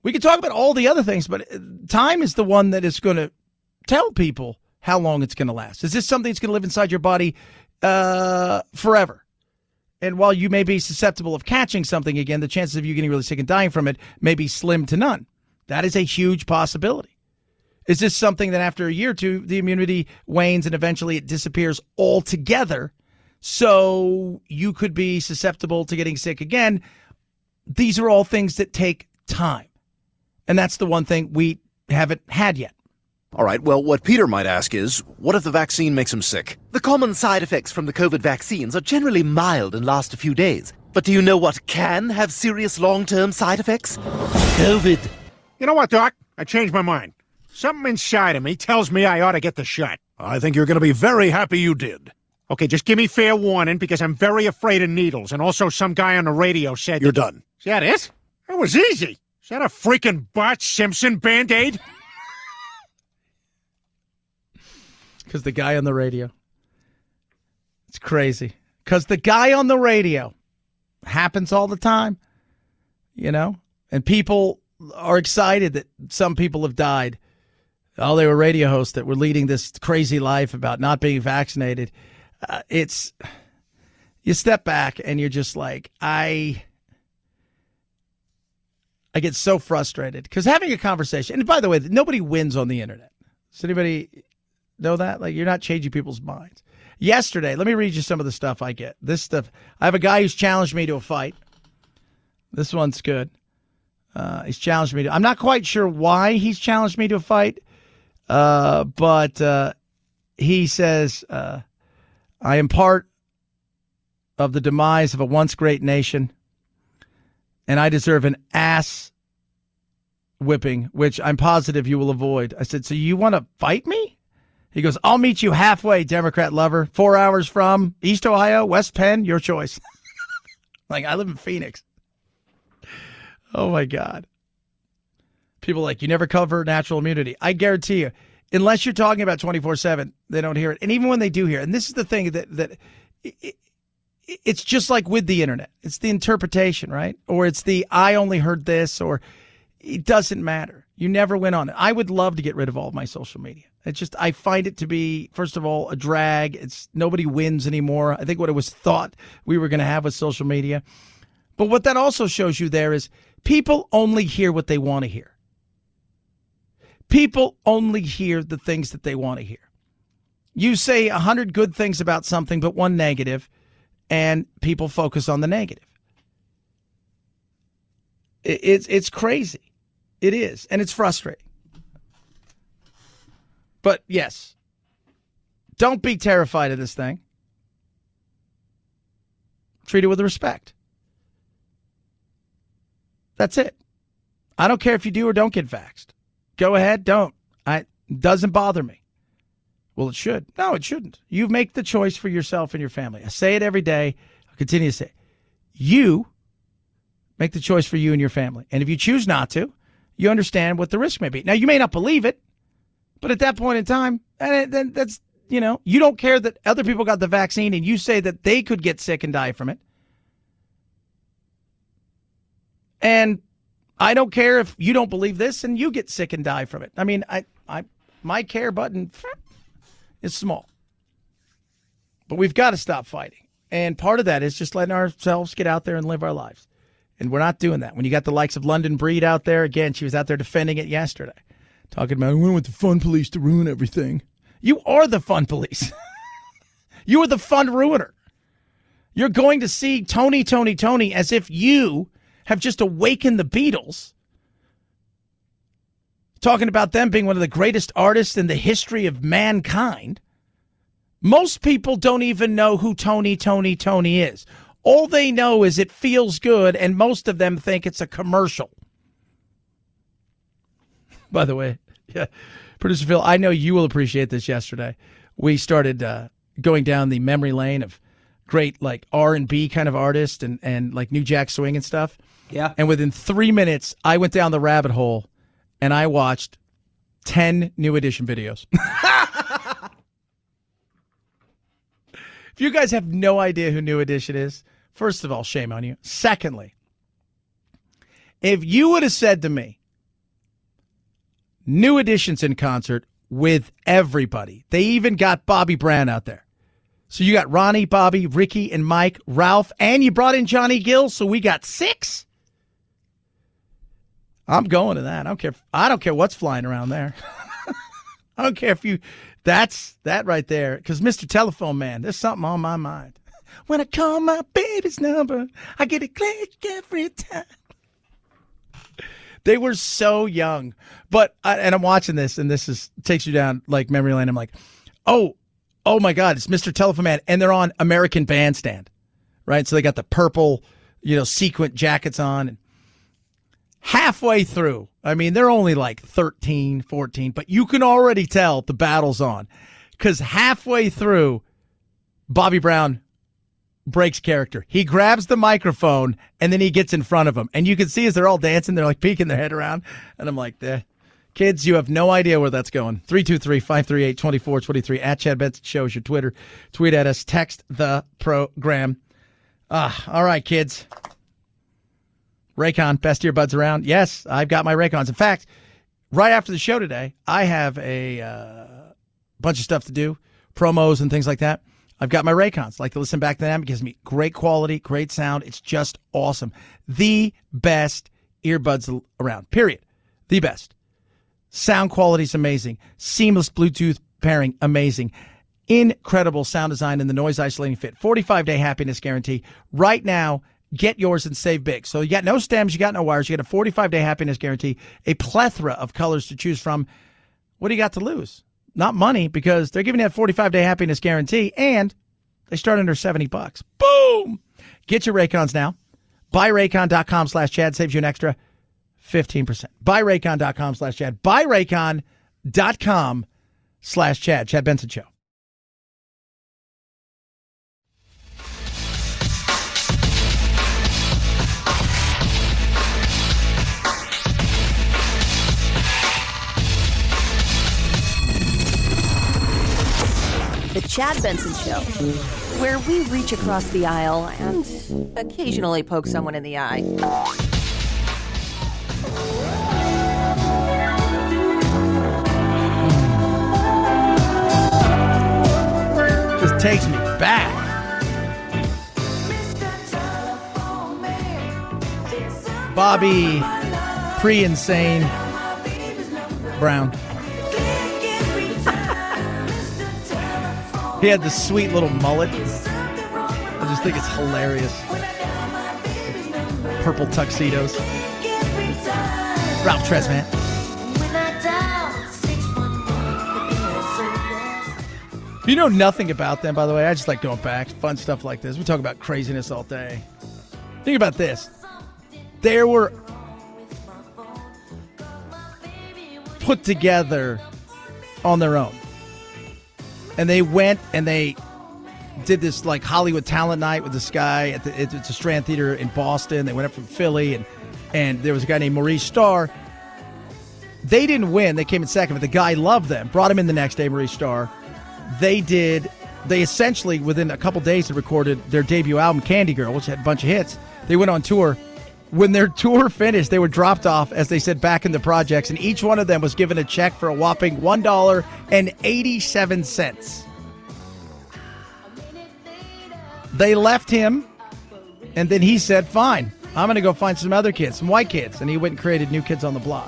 We can talk about all the other things, but time is the one that is going to tell people how long it's going to last. Is this something that's going to live inside your body forever? And while you may be susceptible of catching something again, the chances of you getting really sick and dying from it may be slim to none. That is a huge possibility. Is this something that after a year or two, the immunity wanes and eventually it disappears altogether, so you could be susceptible to getting sick again? These are all things that take time. And that's the one thing we haven't had yet. All right, well, what Peter might ask is, what if the vaccine makes him sick? The common side effects from the COVID vaccines are generally mild and last a few days. But do you know what can have serious long-term side effects? COVID. You know what, Doc? I changed my mind. Something inside of me tells me I ought to get the shot. I think you're going to be very happy you did. Okay, just give me fair warning because I'm very afraid of needles. And also some guy on the radio said... You're done. Is that it? That was easy. Is that a freaking Bart Simpson Band-Aid? Because the guy on the radio. It's crazy. Because the guy on the radio happens all the time, you know? And people are excited that some people have died. Oh, they were radio hosts that were leading this crazy life about not being vaccinated. You step back and you're just like, I get so frustrated because having a conversation, and by the way, nobody wins on the internet. Does anybody know that? Like, you're not changing people's minds. Yesterday, let me read you some of the stuff I get. This stuff, I have a guy who's challenged me to a fight. This one's good. He's challenged me to, I'm not quite sure why he's challenged me to a fight, but he says, I am part of the demise of a once great nation, and I deserve an ass whipping, which I'm positive you will avoid. I said, so you want to fight me? He goes, I'll meet you halfway, Democrat lover, 4 hours from East Ohio, West Penn, your choice. Like, I live in Phoenix. Oh, my God. People are like, you never cover natural immunity. I guarantee you, unless you're talking about 24/7, they don't hear it. And even when they do hear it, and this is the thing that it's just like with the internet. It's the interpretation, right? Or it's the I only heard this, or it doesn't matter. You never went on it. I would love to get rid of all of my social media. It's just, I find it to be, first of all, a drag. It's nobody wins anymore. I think what it was thought we were going to have with social media. But what that also shows you there is people only hear what they want to hear. People only hear the things that they want to hear. You say 100 good things about something, but one negative, and people focus on the negative. It's crazy. It is, and it's frustrating. But yes, don't be terrified of this thing. Treat it with respect. That's it. I don't care if you do or don't get vaxxed. Go ahead, don't. It doesn't bother me. Well, it should. No, it shouldn't. You make the choice for yourself and your family. I say it every day. I'll continue to say it. You make the choice for you and your family. And if you choose not to, you understand what the risk may be. Now, you may not believe it, but at that point in time, then that's, you know, you don't care that other people got the vaccine and you say that they could get sick and die from it. And I don't care if you don't believe this and you get sick and die from it. I mean, my care button is small. But we've got to stop fighting. And part of that is just letting ourselves get out there and live our lives. And we're not doing that. When you got the likes of London Breed out there, again, she was out there defending it yesterday. Talking about, we want the fun police to ruin everything. You are the fun police. You are the fun ruiner. You're going to see Tony as if you have just awakened the Beatles. Talking about them being one of the greatest artists in the history of mankind. Most people don't even know who Tony is. All they know is it feels good, and most of them think it's a commercial. By the way, yeah, Producer Phil, I know you will appreciate this yesterday. We started going down the memory lane of great like R&B kind of artists and like New Jack Swing and stuff. Yeah. And within 3 minutes, I went down the rabbit hole and I watched 10 New Edition videos. If you guys have no idea who New Edition is, first of all, shame on you. Secondly, if you would have said to me New Edition's in concert with everybody. They even got Bobby Brown out there. So you got Ronnie, Bobby, Ricky, and Mike, Ralph, and you brought in Johnny Gill, so we got 6. I'm going to that. I don't care what's flying around there. I don't care if you. That's that right there. Because Mr. Telephone Man, there's something on my mind. When I call my baby's number, I get a click every time. They were so young, and I'm watching this, and this takes you down like memory lane. I'm like, oh my God, it's Mr. Telephone Man, and they're on American Bandstand, right? So they got the purple, sequin jackets on, and halfway through, I mean, they're only like 13, 14, but you can already tell the battle's on, because halfway through, Bobby Brown breaks character. He grabs the microphone and then he gets in front of them. And you can see as they're all dancing, they're like peeking their head around. And I'm like, kids, you have no idea where that's going. 323-538-2423 at Chad Benson Show is your Twitter. Tweet at us. Text the program. All right, kids. Raycon, best earbuds around. Yes, I've got my Raycons. In fact, right after the show today, I have a bunch of stuff to do, promos and things like that. I've got my Raycons. Like to listen back to them. It gives me great quality, great sound. It's just awesome. The best earbuds around, period. The best. Sound quality is amazing. Seamless Bluetooth pairing, amazing. Incredible sound design and the noise isolating fit. 45-day happiness guarantee. Right now, get yours and save big. So you got no stems, you got no wires. You get a 45-day happiness guarantee, a plethora of colors to choose from. What do you got to lose? Not money, because they're giving you that 45-day happiness guarantee, and they start under $70. Boom! Get your Raycons now. BuyRaycon.com/Chad saves you an extra 15%. BuyRaycon.com/Chad. BuyRaycon.com/Chad. Chad Benson Show. The Chad Benson Show, where we reach across the aisle and occasionally poke someone in the eye. Just takes me back. Bobby, pre-insane Brown. He had this sweet little mullet. I just think it's hilarious. Purple tuxedos. Ralph Tresvant. You know nothing about them, by the way. I just like going back. Fun stuff like this. We talk about craziness all day. Think about this. They were put together on their own. And they went and they did this like Hollywood talent night with this guy at it's a Strand Theater in Boston. They went up from Philly and there was a guy named Maurice Starr. They didn't win. They came in second, but the guy loved them. Brought him in the next day, Maurice Starr. They essentially, within a couple days, had recorded their debut album, Candy Girl, which had a bunch of hits. They went on tour. When their tour finished, they were dropped off, as they said, back in the projects, and each one of them was given a check for a whopping $1.87. They left him, and then he said, fine, I'm going to go find some other kids, some white kids, and he went and created New Kids on the Block.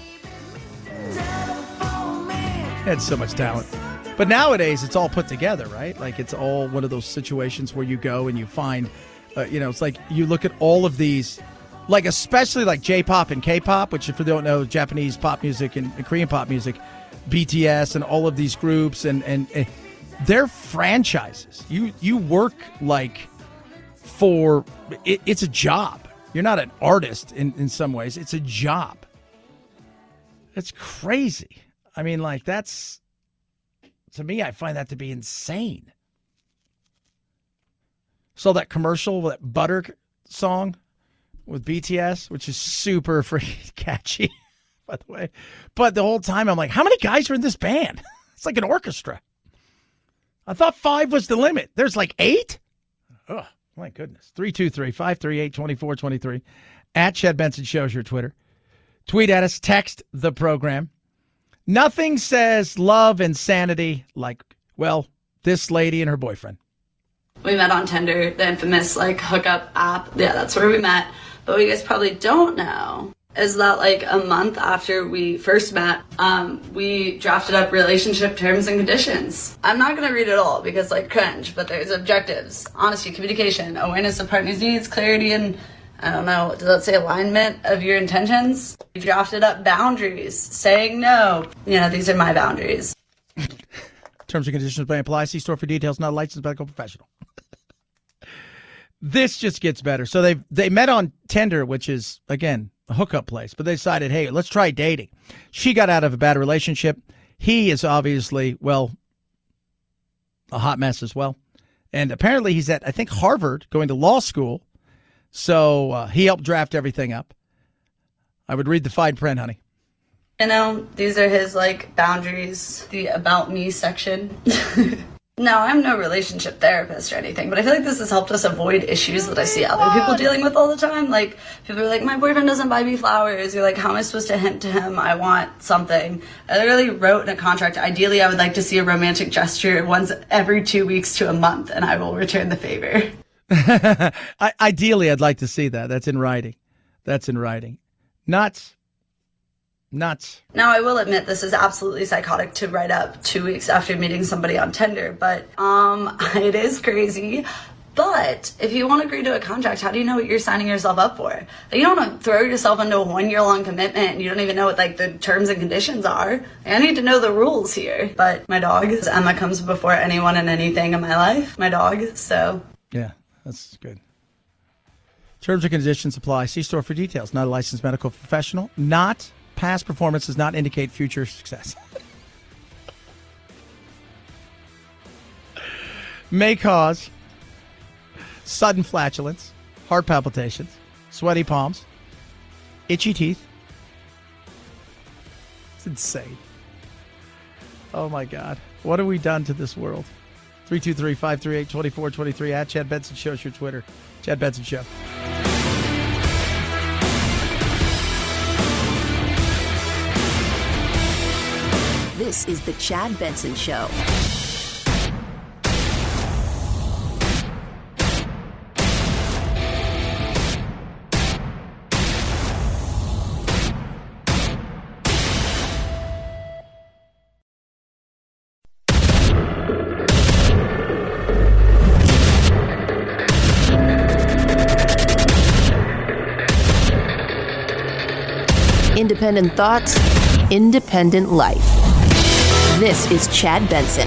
He had so much talent. But nowadays, it's all put together, right? Like, it's all one of those situations where you go and you find, it's like you look at all of these, like especially like J-pop and K-pop, which if you don't know, Japanese pop music and Korean pop music, BTS and all of these groups, and they're franchises. You work like for, it's a job. You're not an artist in some ways. It's a job. That's crazy. I mean, like that's, to me, I find that to be insane. Saw that commercial, that Butter song with BTS, which is super freaking catchy, by the way. But the whole time I'm like, how many guys are in this band? It's like an orchestra. I thought 5 was the limit. There's like 8? Oh, my goodness. 323-538-2423. At Chad Benson Show is your Twitter. Tweet at us. Text the program. Nothing says love and sanity like, well, this lady and her boyfriend. We met on Tinder, the infamous hookup app. Yeah, that's where we met. But what you guys probably don't know is that a month after we first met, we drafted up relationship terms and conditions. I'm not going to read it all because cringe, but there's objectives, honesty, communication, awareness of partner's needs, clarity, and I don't know, does that say alignment of your intentions? We drafted up boundaries, saying no. These are my boundaries. Terms and conditions may apply. See store for details. Not a licensed medical professional. This just gets better. So they met on Tinder, which is, again, a hookup place. But they decided, hey, let's try dating. She got out of a bad relationship. He is obviously, well, a hot mess as well. And apparently he's at, I think, Harvard, going to law school. So he helped draft everything up. I would read the fine print, honey. These are his boundaries, the about me section. No, I'm no relationship therapist or anything, but I feel like this has helped us avoid issues that I see other people dealing with all the time. People are like, my boyfriend doesn't buy me flowers. You're like, how am I supposed to hint to him I want something? I literally wrote in a contract, ideally I would like to see a romantic gesture once every 2 weeks to a month, and I will return the favor. Ideally, I'd like to see that. That's in writing. Nuts. Now, I will admit this is absolutely psychotic to write up 2 weeks after meeting somebody on Tinder, but it is crazy. But if you want to agree to a contract, how do you know what you're signing yourself up for? You don't want to throw yourself into a 1 year long commitment and you don't even know what the terms and conditions are. I need to know the rules here. But my dog, Emma, comes before anyone and anything in my life. My dog, so. Yeah, that's good. Terms and conditions apply. See store for details. Not a licensed medical professional. Past performance does not indicate future success. May cause sudden flatulence, heart palpitations, sweaty palms, itchy teeth. It's insane. Oh, my God. What have we done to this world? 323-538-2423 at Chad Benson Show is your Twitter. Chad Benson Show. This is the Chad Benson Show. Independent thoughts, independent life. This is Chad Benson.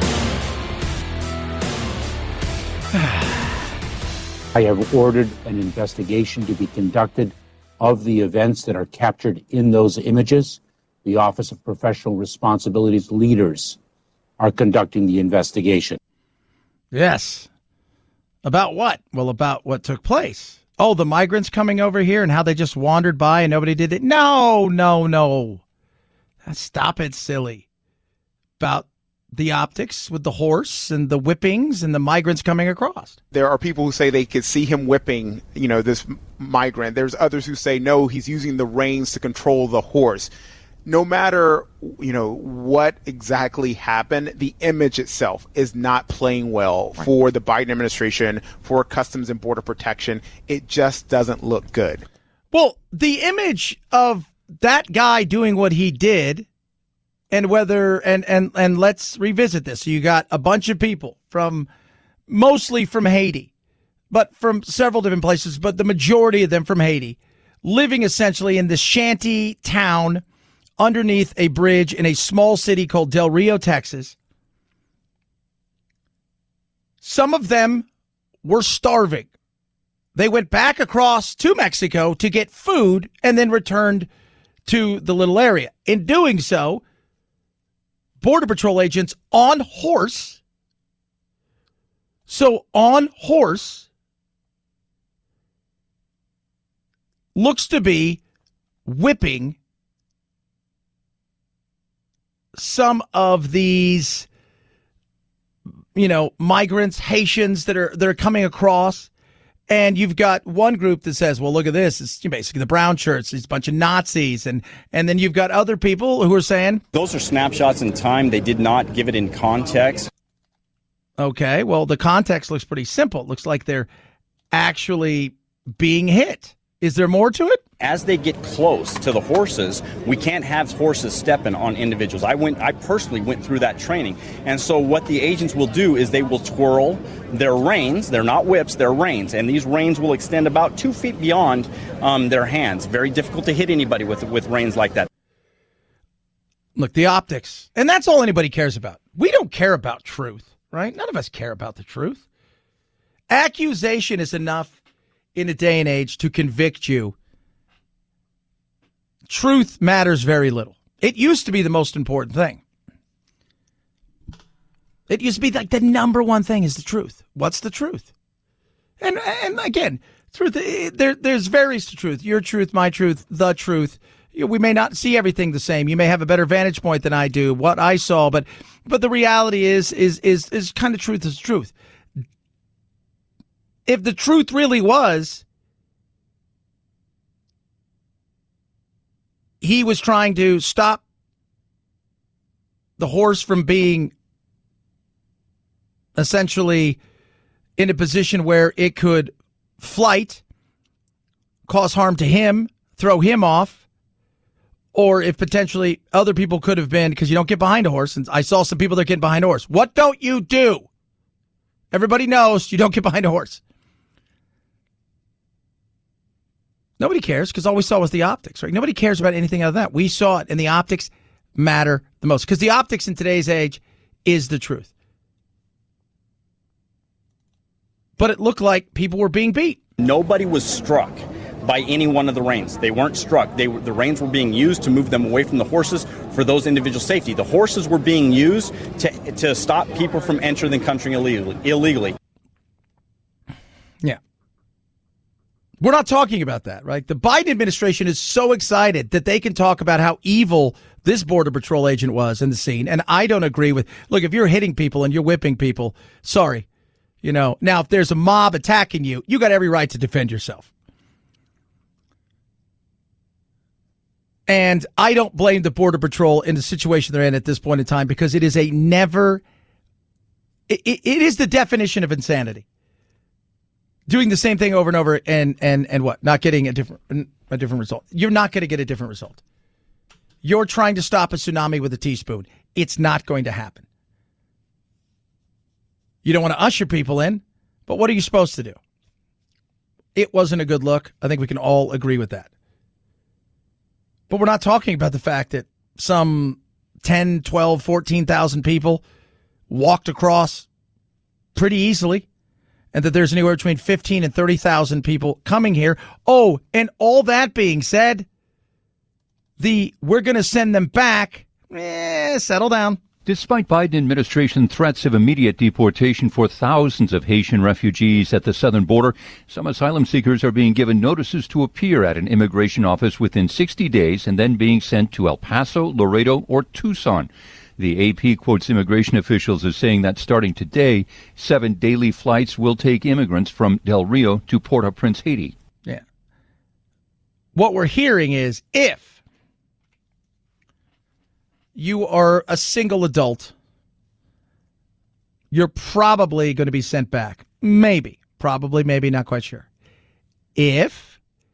I have ordered an investigation to be conducted of the events that are captured in those images. The Office of Professional Responsibilities leaders are conducting the investigation. Yes. About what? Well, about what took place. Oh, the migrants coming over here and how they just wandered by and nobody did it. No. Stop it, silly. About the optics with the horse and the whippings and the migrants coming across. There are people who say they could see him whipping, this migrant. There's others who say, no, he's using the reins to control the horse. No matter, what exactly happened, the image itself is not playing well for the Biden administration, for Customs and Border Protection. It just doesn't look good. Well, the image of that guy doing what he did, and whether and let's revisit this. So you got a bunch of people mostly from Haiti, but from several different places, but the majority of them from Haiti, living essentially in this shanty town underneath a bridge in a small city called Del Rio, Texas. Some of them were starving. They went back across to Mexico to get food and then returned to the little area. In doing so, Border Patrol agents on horse. So on horse looks to be whipping some of these, migrants, Haitians that are coming across. And you've got one group that says, well, look at this. It's basically the brown shirts. It's a bunch of Nazis. And then you've got other people who are saying, those are snapshots in time. They did not give it in context. Okay, well, the context looks pretty simple. It looks like they're actually being hit. Is there more to it? As they get close to the horses, we can't have horses stepping on individuals. I personally went through that training. And so what the agents will do is they will twirl their reins. They're not whips, they're reins. And these reins will extend about 2 feet beyond their hands. Very difficult to hit anybody with reins like that. Look, the optics. And that's all anybody cares about. We don't care about truth, right? None of us care about the truth. Accusation is enough in a day and age to convict you. Truth matters very little. It used to be the most important thing. It used to be like the number one thing is the truth. What's the truth? And again, truth. There's various to truth. Your truth, my truth, the truth. We may not see everything the same. You may have a better vantage point than I do. What I saw, but the reality is kind of truth is truth. If the truth really was he was trying to stop the horse from being essentially in a position where it could flight, cause harm to him, throw him off, or if potentially other people could have been, because you don't get behind a horse, and I saw some people that are getting behind a horse. What don't you do? Everybody knows you don't get behind a horse. Nobody cares because all we saw was the optics, right? Nobody cares about anything other than that. We saw it, and the optics matter the most because the optics in today's age is the truth. But it looked like people were being beat. Nobody was struck by any one of the reins. They weren't struck. The reins were being used to move them away from the horses for those individual safety. The horses were being used to stop people from entering the country illegally. Yeah. We're not talking about that, right? The Biden administration is so excited that they can talk about how evil this Border Patrol agent was in the scene. And I don't agree with, look, if you're hitting people and you're whipping people, sorry. You know, now if there's a mob attacking you, you got every right to defend yourself. And I don't blame the Border Patrol in the situation they're in at this point in time because it is it is the definition of insanity. Doing the same thing over and over and what? Not getting a different result. You're not going to get a different result. You're trying to stop a tsunami with a teaspoon. It's not going to happen. You don't want to usher people in, but what are you supposed to do? It wasn't a good look. I think we can all agree with that. But we're not talking about the fact that some 10, 12, 14,000 people walked across pretty easily. And that there's anywhere between 15 and 30,000 people coming here. Oh, and all that being said, we're going to send them back. Settle down. Despite Biden administration threats of immediate deportation for thousands of Haitian refugees at the southern border, some asylum seekers are being given notices to appear at an immigration office within 60 days and then being sent to El Paso, Laredo, or Tucson. The AP quotes immigration officials as saying that starting today, 7 daily flights will take immigrants from Del Rio to Port-au-Prince, Haiti. Yeah. What we're hearing is if you are a single adult, you're probably going to be sent back. Maybe. Probably, maybe, not quite sure. If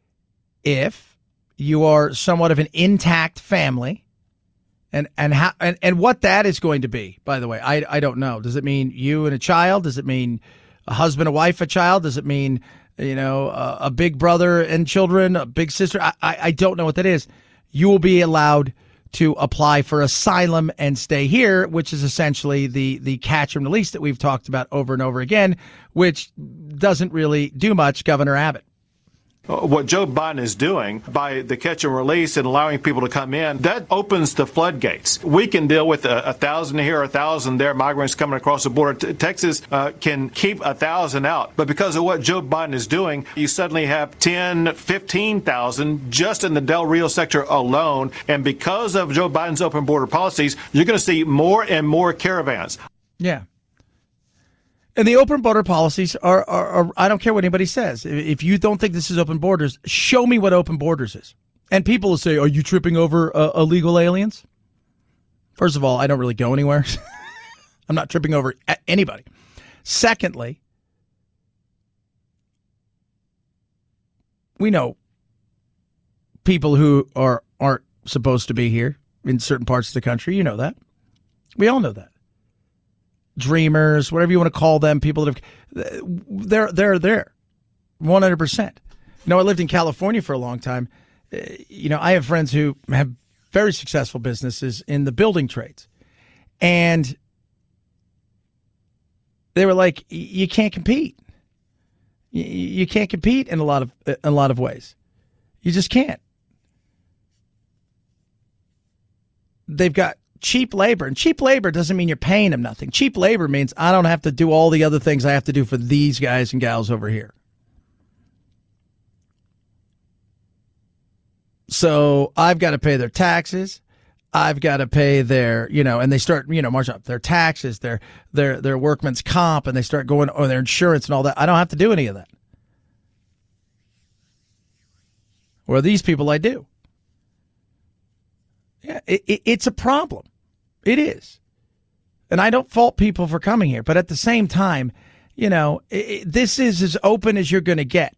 you are somewhat of an intact family, and what that is going to be, by the way, I don't know. Does it mean you and a child? Does it mean a husband, a wife, a child? Does it mean, a big brother and children, a big sister? I don't know what that is. You will be allowed to apply for asylum and stay here, which is essentially the catch and release that we've talked about over and over again, which doesn't really do much, Governor Abbott. What Joe Biden is doing by the catch and release and allowing people to come in, that opens the floodgates. We can deal with 1,000 here, 1,000 there, migrants coming across the border. Texas can keep 1,000 out. But because of what Joe Biden is doing, you suddenly have 10, 15,000 just in the Del Rio sector alone. And because of Joe Biden's open border policies, you're going to see more and more caravans. Yeah. And the open border policies are I don't care what anybody says. If you don't think this is open borders, show me what open borders is. And people will say, are you tripping over illegal aliens? First of all, I don't really go anywhere. I'm not tripping over anybody. Secondly, we know people who aren't supposed to be here in certain parts of the country. You know that. We all know that. Dreamers, whatever you want to call them, people that have, they're there, 100%. You know, I lived in California for a long time. You know, I have friends who have very successful businesses in the building trades, and they were like, "You can't compete. You can't compete in a lot of ways. You just can't." They've got cheap labor, and cheap labor doesn't mean you're paying them nothing. Cheap labor means I don't have to do all the other things I have to do for these guys and gals over here. So I've got to pay their taxes. I've got to pay their, and they start, marching up their taxes, their workman's comp, and they start going, or their insurance and all that. I don't have to do any of that. Well, these people I do. Yeah, it's a problem. It is. And I don't fault people for coming here. But at the same time, this is as open as you're going to get.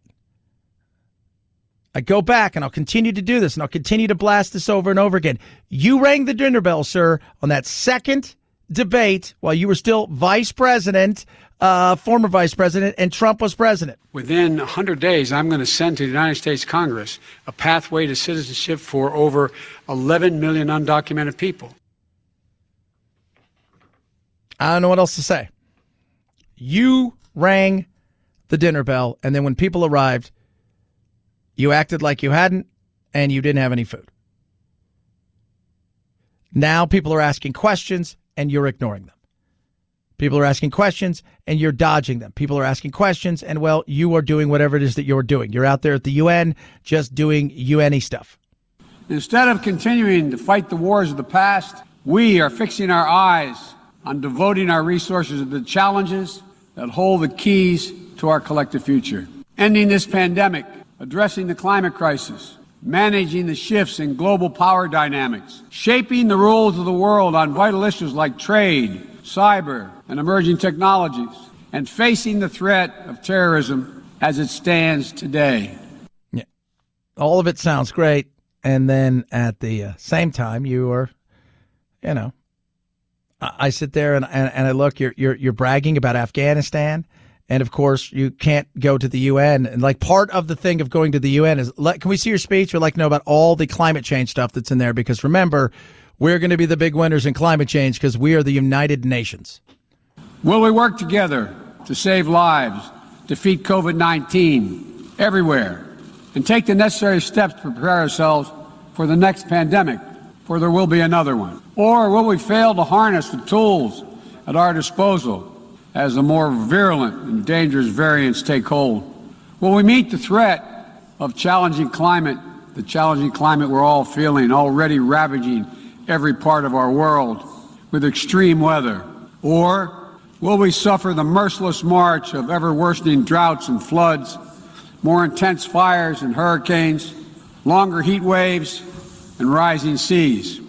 I go back and I'll continue to do this and I'll continue to blast this over and over again. You rang the dinner bell, sir, on that second debate while you were still vice president, former vice president, and Trump was president. Within 100 days, I'm going to send to the United States Congress a pathway to citizenship for over 11 million undocumented people. I don't know what else to say. You rang the dinner bell, and then when people arrived, you acted like you hadn't, and you didn't have any food. Now people are asking questions, and you're ignoring them. People are asking questions, and you're dodging them. People are asking questions, and, well, you are doing whatever it is that you're doing. You're out there at the UN just doing UN-y stuff. Instead of continuing to fight the wars of the past, we are fixing our eyes on devoting our resources to the challenges that hold the keys to our collective future. Ending this pandemic, addressing the climate crisis, managing the shifts in global power dynamics, shaping the rules of the world on vital issues like trade, cyber, and emerging technologies, and facing the threat of terrorism as it stands today. Yeah, all of it sounds great, and then at the same time, you are, I sit there and I look. You're bragging about Afghanistan. And, of course, you can't go to the UN. And, part of the thing of going to the UN is, can we see your speech? We'd like to know about all the climate change stuff that's in there. Because, remember, we're going to be the big winners in climate change because we are the United Nations. Will we work together to save lives, defeat COVID-19 everywhere, and take the necessary steps to prepare ourselves for the next pandemic, for there will be another one? Or will we fail to harness the tools at our disposal as the more virulent and dangerous variants take hold? Will we meet the threat of the challenging climate we're all feeling, already ravaging every part of our world with extreme weather? Or will we suffer the merciless march of ever-worsening droughts and floods, more intense fires and hurricanes, longer heat waves, and rising seas?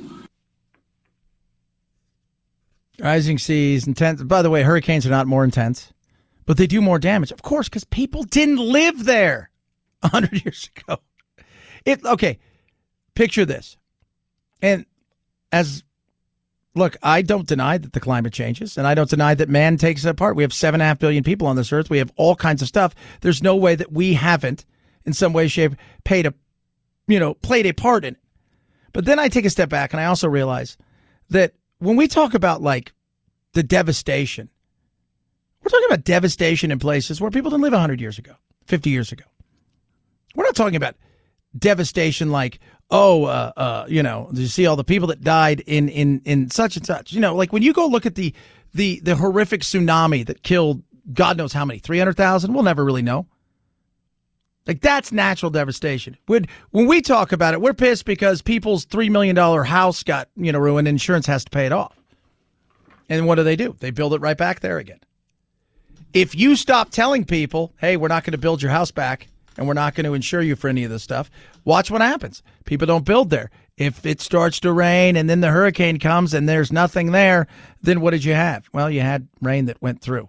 Rising seas, intense. By the way, hurricanes are not more intense, but they do more damage. Of course, because people didn't live there 100 years ago. Okay, picture this. And look, I don't deny that the climate changes, and I don't deny that man takes it apart. We have 7.5 billion people on this earth. We have all kinds of stuff. There's no way that we haven't, in some way, shape, played a part in it. But then I take a step back, and I also realize that when we talk about the devastation, we're talking about devastation in places where people didn't live 100 years ago, 50 years ago. We're not talking about devastation did you see all the people that died in such and such? When you go look at the horrific tsunami that killed God knows how many, 300,000, we'll never really know. That's natural devastation. When we talk about it, we're pissed because people's $3 million house got, ruined. Insurance has to pay it off. And what do? They build it right back there again. If you stop telling people, hey, we're not going to build your house back and we're not going to insure you for any of this stuff, watch what happens. People don't build there. If it starts to rain and then the hurricane comes and there's nothing there, then what did you have? Well, you had rain that went through.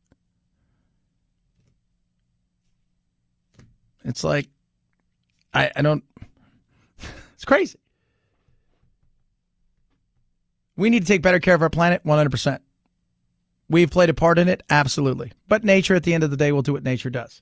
It's like, I don't, it's crazy. We need to take better care of our planet, 100%. We've played a part in it, absolutely. But nature, at the end of the day, will do what nature does.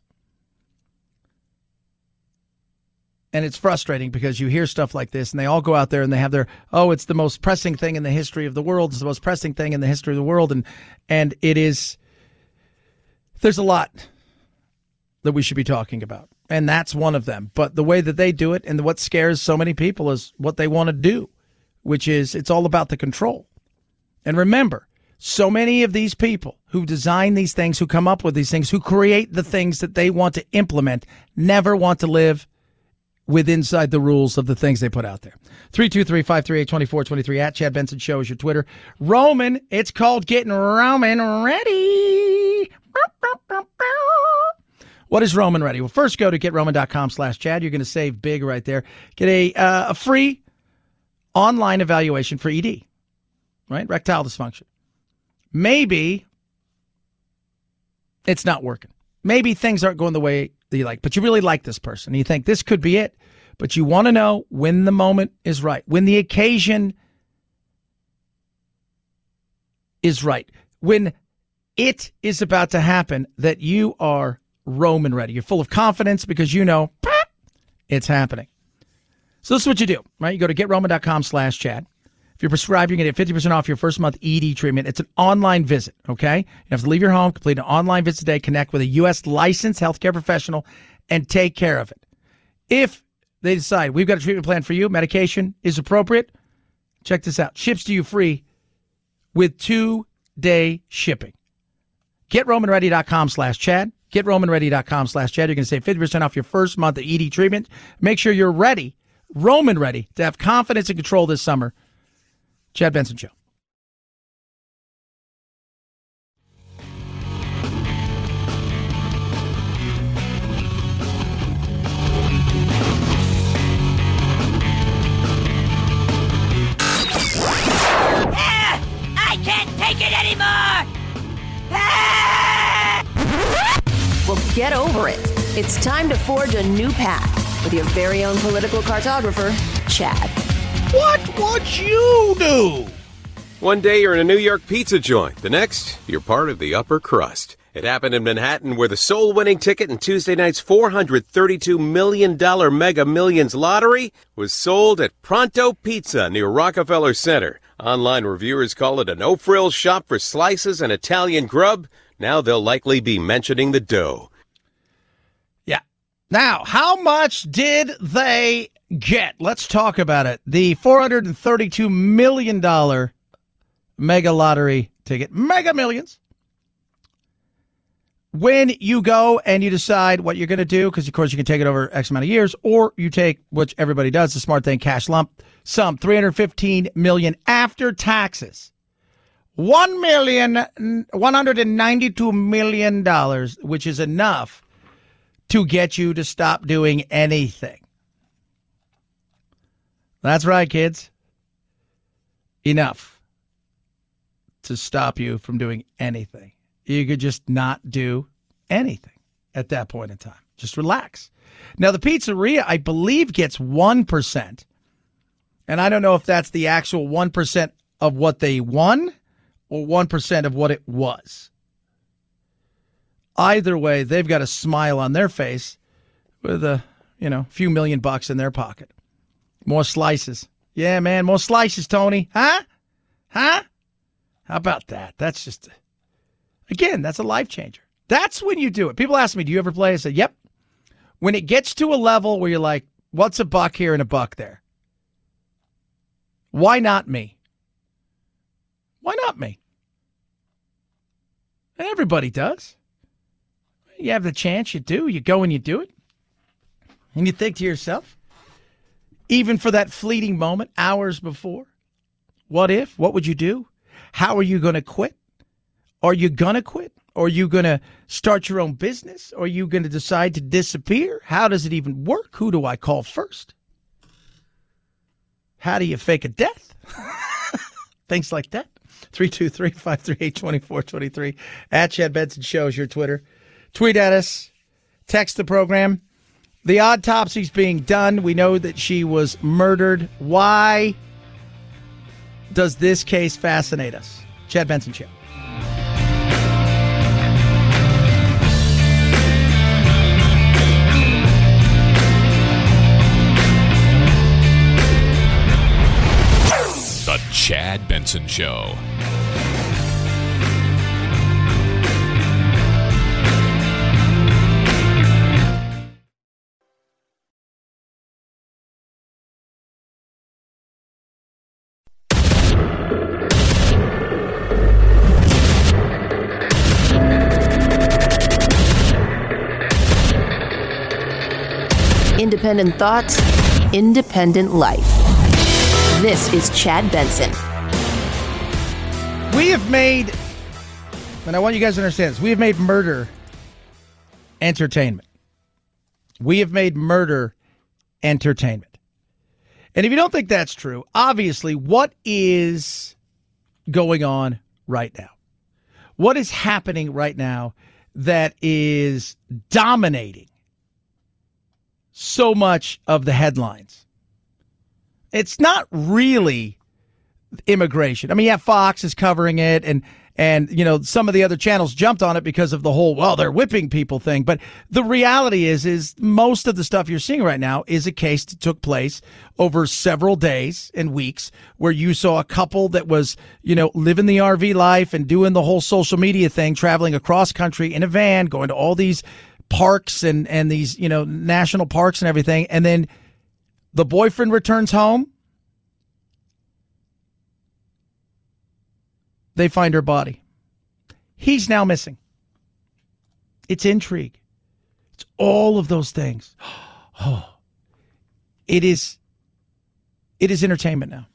And it's frustrating because you hear stuff like this, and they all go out there and they have their, oh, it's the most pressing thing in the history of the world. It's the most pressing thing in the history of the world. And it is, there's a lot that we should be talking about. And that's one of them. But the way that they do it and what scares so many people is what they want to do, which is it's all about the control. And remember, so many of these people who design these things, who come up with these things, who create the things that they want to implement, never want to live inside the rules of the things they put out there. 323-538-2423 at Chad Benson Show is your Twitter. Roman, it's called getting Roman ready. What is Roman ready? Well, first go to GetRoman.com/Chad. You're going to save big right there. Get a free online evaluation for ED, right? Erectile dysfunction. Maybe it's not working. Maybe things aren't going the way that you like, but you really like this person. And you think this could be it, but you want to know when the moment is right, when the occasion is right, when it is about to happen, that you are Roman ready. You're full of confidence because you know it's happening. So this is what you do, right? You go to GetRoman.com/Chad. If you're prescribed, you're going to get 50% off your first month ED treatment. It's an online visit, okay? You have to leave your home, complete an online visit today, connect with a U.S. licensed healthcare professional, and take care of it. If they decide we've got a treatment plan for you, medication is appropriate, check this out. Ships to you free with 2-day shipping. GetRomanReady.com/Chad. GetRomanReady.com/Chad. You're going to save 50% off your first month of ED treatment. Make sure you're ready, Roman ready, to have confidence and control this summer. Chad Benson Show. I can't take it anymore! Well, get over it. It's time to forge a new path with your very own political cartographer, Chad. What would you do? One day you're in a New York pizza joint. The next, you're part of the upper crust. It happened in Manhattan, where the sole-winning ticket in Tuesday night's $432 million Mega Millions lottery was sold at Pronto Pizza near Rockefeller Center. Online reviewers call it a no-frills shop for slices and Italian grub. Now they'll likely be mentioning the dough. Yeah. Now, how much did they get? Let's talk about it. The $432 million mega lottery ticket, Mega Millions. When you go and you decide what you're going to do, because of course you can take it over X amount of years, or you take, which everybody does, the smart thing, cash lump sum, $315 million after taxes. $1,192 million, which is enough to get you to stop doing anything. That's right, kids. Enough to stop you from doing anything. You could just not do anything at that point in time. Just relax. Now, the pizzeria, I believe, gets 1%. And I don't know if that's the actual 1% of what they won or 1% of what it was. Either way, they've got a smile on their face with a, few $1 million in their pocket. More slices. Yeah, man, more slices, Tony. Huh? How about that? That's just, again, that's a life changer. That's when you do it. People ask me, do you ever play? I said, yep. When it gets to a level where you're like, what's a buck here and a buck there? Why not me? Why not me? And everybody does. You have the chance, you do. You go and you do it. And you think to yourself, even for that fleeting moment, hours before, what if? What would you do? How are you going to quit? Are you going to quit? Or are you going to start your own business? Or are you going to decide to disappear? How does it even work? Who do I call first? How do you fake a death? Things like that. 323-538-2423. At Chad Benson Show is your Twitter. Tweet at us. Text the program. The autopsy's being done. We know that she was murdered. Why does this case fascinate us? Chad Benson Show. The Chad Benson Show. Independent thoughts, independent life. This is Chad Benson. We have made, and I want you guys to understand this, we have made murder entertainment. We have made murder entertainment. And if you don't think that's true, obviously, what is going on right now? What is happening right now that is dominating so much of the headlines? It's not really immigration. I mean, yeah, Fox is covering it, and you know, some of the other channels jumped on it because of the whole, well, they're whipping people thing. But the reality is most of the stuff you're seeing right now is a case that took place over several days and weeks, where you saw a couple that was, you know, living the RV life and doing the whole social media thing, traveling across country in a van, going to all these parks and these, you know, national parks and everything. And then the boyfriend returns home. They find her body. He's now missing. It's intrigue. It's all of those things. Oh, it is entertainment now.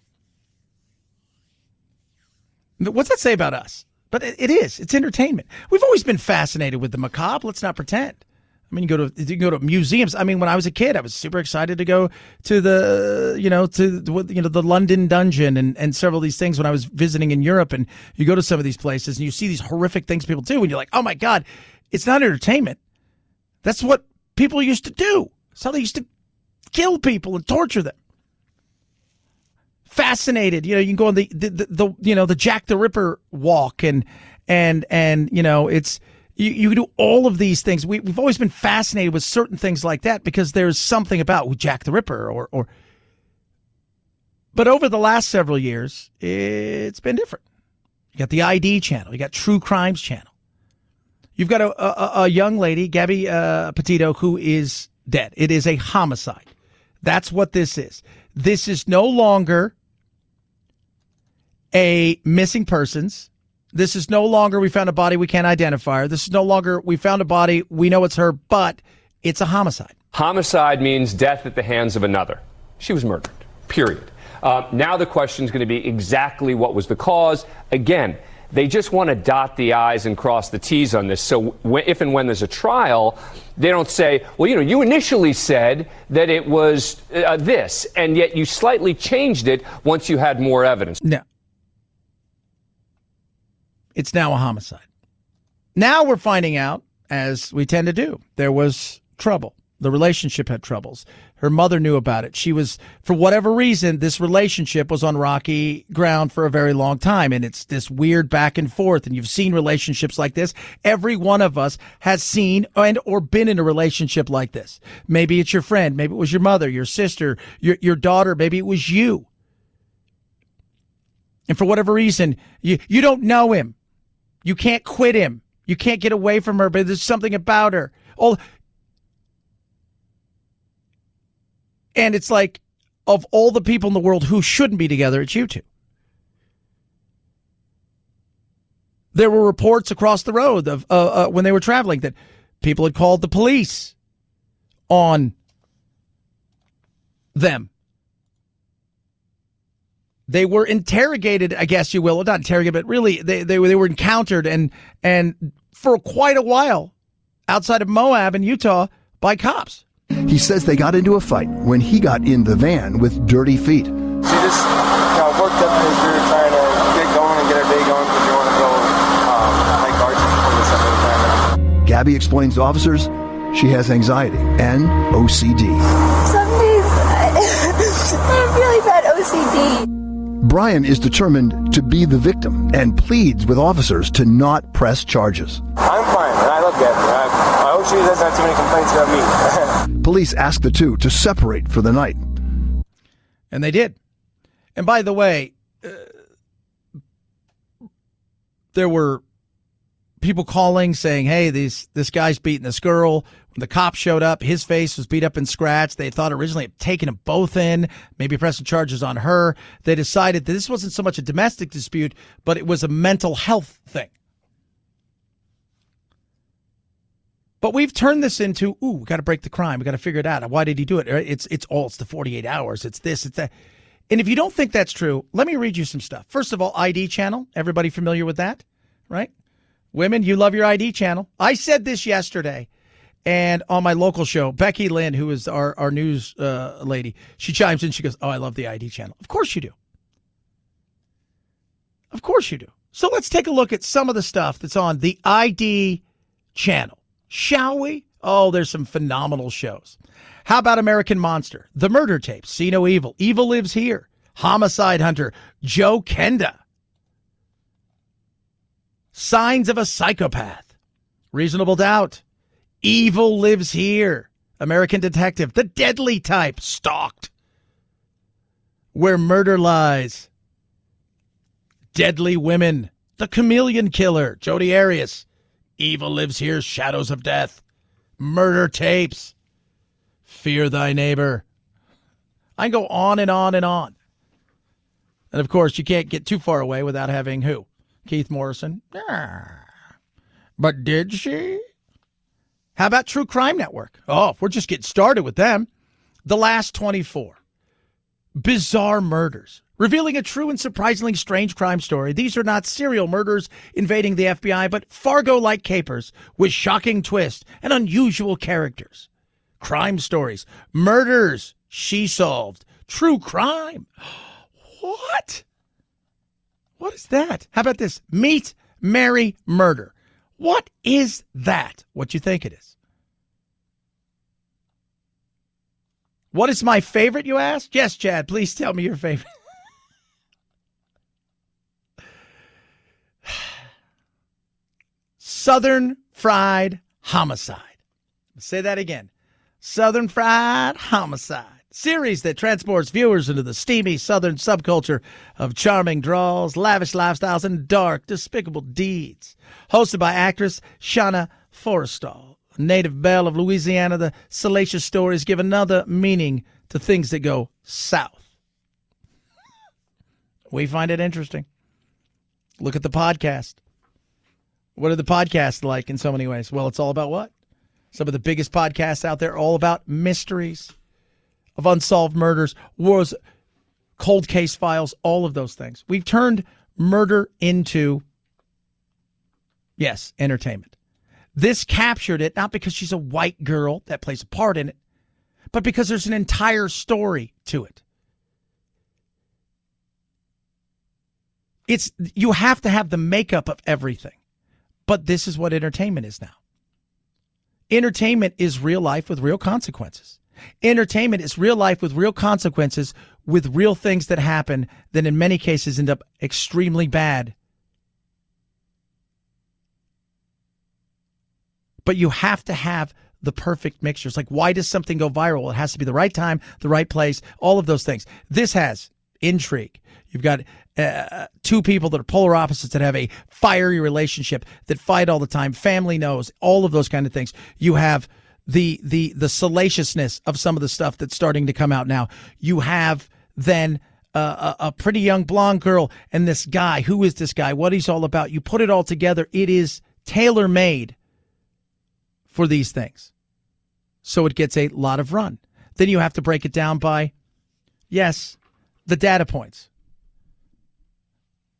What's that say about us? But it is. It's entertainment. We've always been fascinated with the macabre. Let's not pretend. I mean, you can go to museums. I mean, when I was a kid, I was super excited to go to the London Dungeon and several of these things when I was visiting in Europe. And you go to some of these places and you see these horrific things people do, and you're like, oh my God, it's not entertainment. That's what people used to do. That's how they used to kill people and torture them. Fascinated, you know, you can go on the Jack the Ripper walk and you know, it's. You do all of these things. We've always been fascinated with certain things like that because there's something about Jack the Ripper or. But over the last several years, it's been different. You got the ID channel. You got True Crimes channel. You've got a young lady, Gabby Petito, who is dead. It is a homicide. That's what this is. This is no longer a missing persons. This is no longer we found a body, we can't identify her. This is no longer we found a body, we know it's her, but it's a homicide. Homicide means death at the hands of another. She was murdered, period. Now the question is going to be exactly what was the cause. Again, they just want to dot the I's and cross the T's on this. So if and when there's a trial, they don't say, well, you know, you initially said that it was this, and yet you slightly changed it once you had more evidence. No. It's now a homicide. Now we're finding out, as we tend to do, there was trouble. The relationship had troubles. Her mother knew about it. She was, for whatever reason, this relationship was on rocky ground for a very long time. And it's this weird back and forth. And you've seen relationships like this. Every one of us has seen and or been in a relationship like this. Maybe it's your friend. Maybe it was your mother, your sister, your daughter. Maybe it was you. And for whatever reason, you don't know him. You can't quit him. You can't get away from her, but there's something about her. And it's like, of all the people in the world who shouldn't be together, it's you two. There were reports across the road of when they were traveling that people had called the police on them. They were interrogated, I guess you will. Well, not interrogated, but really they were encountered and for quite a while outside of Moab in Utah by cops. He says they got into a fight when he got in the van with dirty feet. She just worked up in his rear trying to get going and get our day going because we want to go hike arches before this time. Gabby explains to officers she has anxiety and OCD. Some days I have really bad OCD. Brian is determined to be the victim and pleads with officers to not press charges. I'm fine, and I love Gabby. I hope she doesn't have too many complaints about me. Police asked the two to separate for the night. And they did. And by the way, there were people calling saying, hey, this guy's beating this girl. When the cops showed up, his face was beat up and scratched. They thought originally of taking them both in, maybe pressing charges on her. They decided that this wasn't so much a domestic dispute, but it was a mental health thing. But we've turned this into, we got to break the crime. We got to figure it out. Why did he do it? It's the 48 hours. It's this, it's that. And if you don't think that's true, let me read you some stuff. First of all, ID channel. Everybody familiar with that, right? Women, you love your ID channel. I said this yesterday, and on my local show, Becky Lynn, who is our news lady, she chimes in. She goes, I love the ID channel. Of course you do. Of course you do. So let's take a look at some of the stuff that's on the ID channel. Shall we? Oh, there's some phenomenal shows. How about American Monster? The Murder Tapes. See No Evil. Evil Lives Here. Homicide Hunter. Joe Kenda. Signs of a Psychopath. Reasonable Doubt. Evil Lives Here. American Detective. The Deadly Type. Stalked. Where Murder Lies. Deadly Women. The Chameleon Killer. Jodi Arias. Evil Lives Here. Shadows of Death. Murder Tapes. Fear Thy Neighbor. I can go on and on and on. And of course, you can't get too far away without having who? Keith Morrison. But did she? How about True Crime Network? Oh, if we're just getting started with them. The Last 24. Bizarre Murders. Revealing a true and surprisingly strange crime story. These are not serial murders invading the FBI, but Fargo-like capers with shocking twists and unusual characters. Crime stories. Murders she solved. True crime. What? What is that? How about this? Meet, Marry, Murder. What is that? What you think it is? What is my favorite, you ask? Yes, Chad, please tell me your favorite. Southern Fried Homicide. Say that again. Southern Fried Homicide. Series that transports viewers into the steamy Southern subculture of charming draws, lavish lifestyles, and dark, despicable deeds. Hosted by actress Shauna Forrestal. A native belle of Louisiana, the salacious stories give another meaning to things that go south. We find it interesting. Look at the podcast. What are the podcasts like in so many ways? Well, it's all about what? Some of the biggest podcasts out there are all about mysteries of unsolved murders, wars, cold case files, all of those things. We've turned murder into, yes, entertainment. This captured it, not because she's a white girl that plays a part in it, but because there's an entire story to it. You have to have the makeup of everything. But this is what entertainment is now. Entertainment is real life with real consequences. Entertainment is real life with real consequences, with real things that happen that in many cases end up extremely bad. But you have to have the perfect mixtures. Like, why does something go viral? It has to be the right time, the right place, all of those things. This has intrigue. You've got two people that are polar opposites that have a fiery relationship, that fight all the time, family knows, all of those kind of things. You have the salaciousness of some of the stuff that's starting to come out now. You have then a pretty young blonde girl and this guy. Who is this guy? What he's all about. You put it all together. It is tailor-made for these things. So it gets a lot of run. Then you have to break it down by, yes, the data points.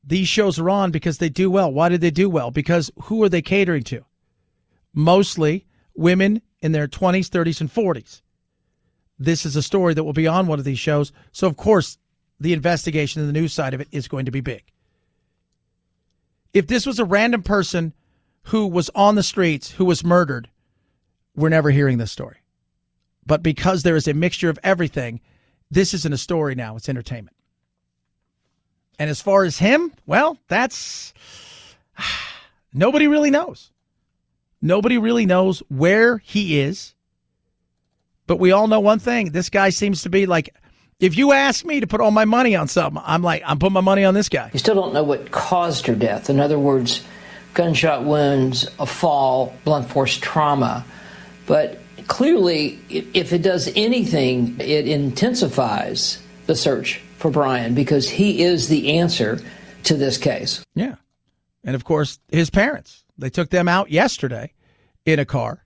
These shows are on because they do well. Why did they do well? Because who are they catering to? Mostly women in their 20s, 30s, and 40s. This is a story that will be on one of these shows. So, of course, the investigation and the news side of it is going to be big. If this was a random person who was on the streets, who was murdered, we're never hearing this story. But because there is a mixture of everything, this isn't a story now. It's entertainment. And as far as him, well, that's... nobody really knows. Nobody really knows where he is. But we all know one thing. This guy seems to be like, if you ask me to put all my money on something, I'm putting my money on this guy. You still don't know what caused her death. In other words, gunshot wounds, a fall, blunt force trauma. But clearly, if it does anything, it intensifies the search for Brian because he is the answer to this case. Yeah. And of course, his parents, they took them out yesterday in a car.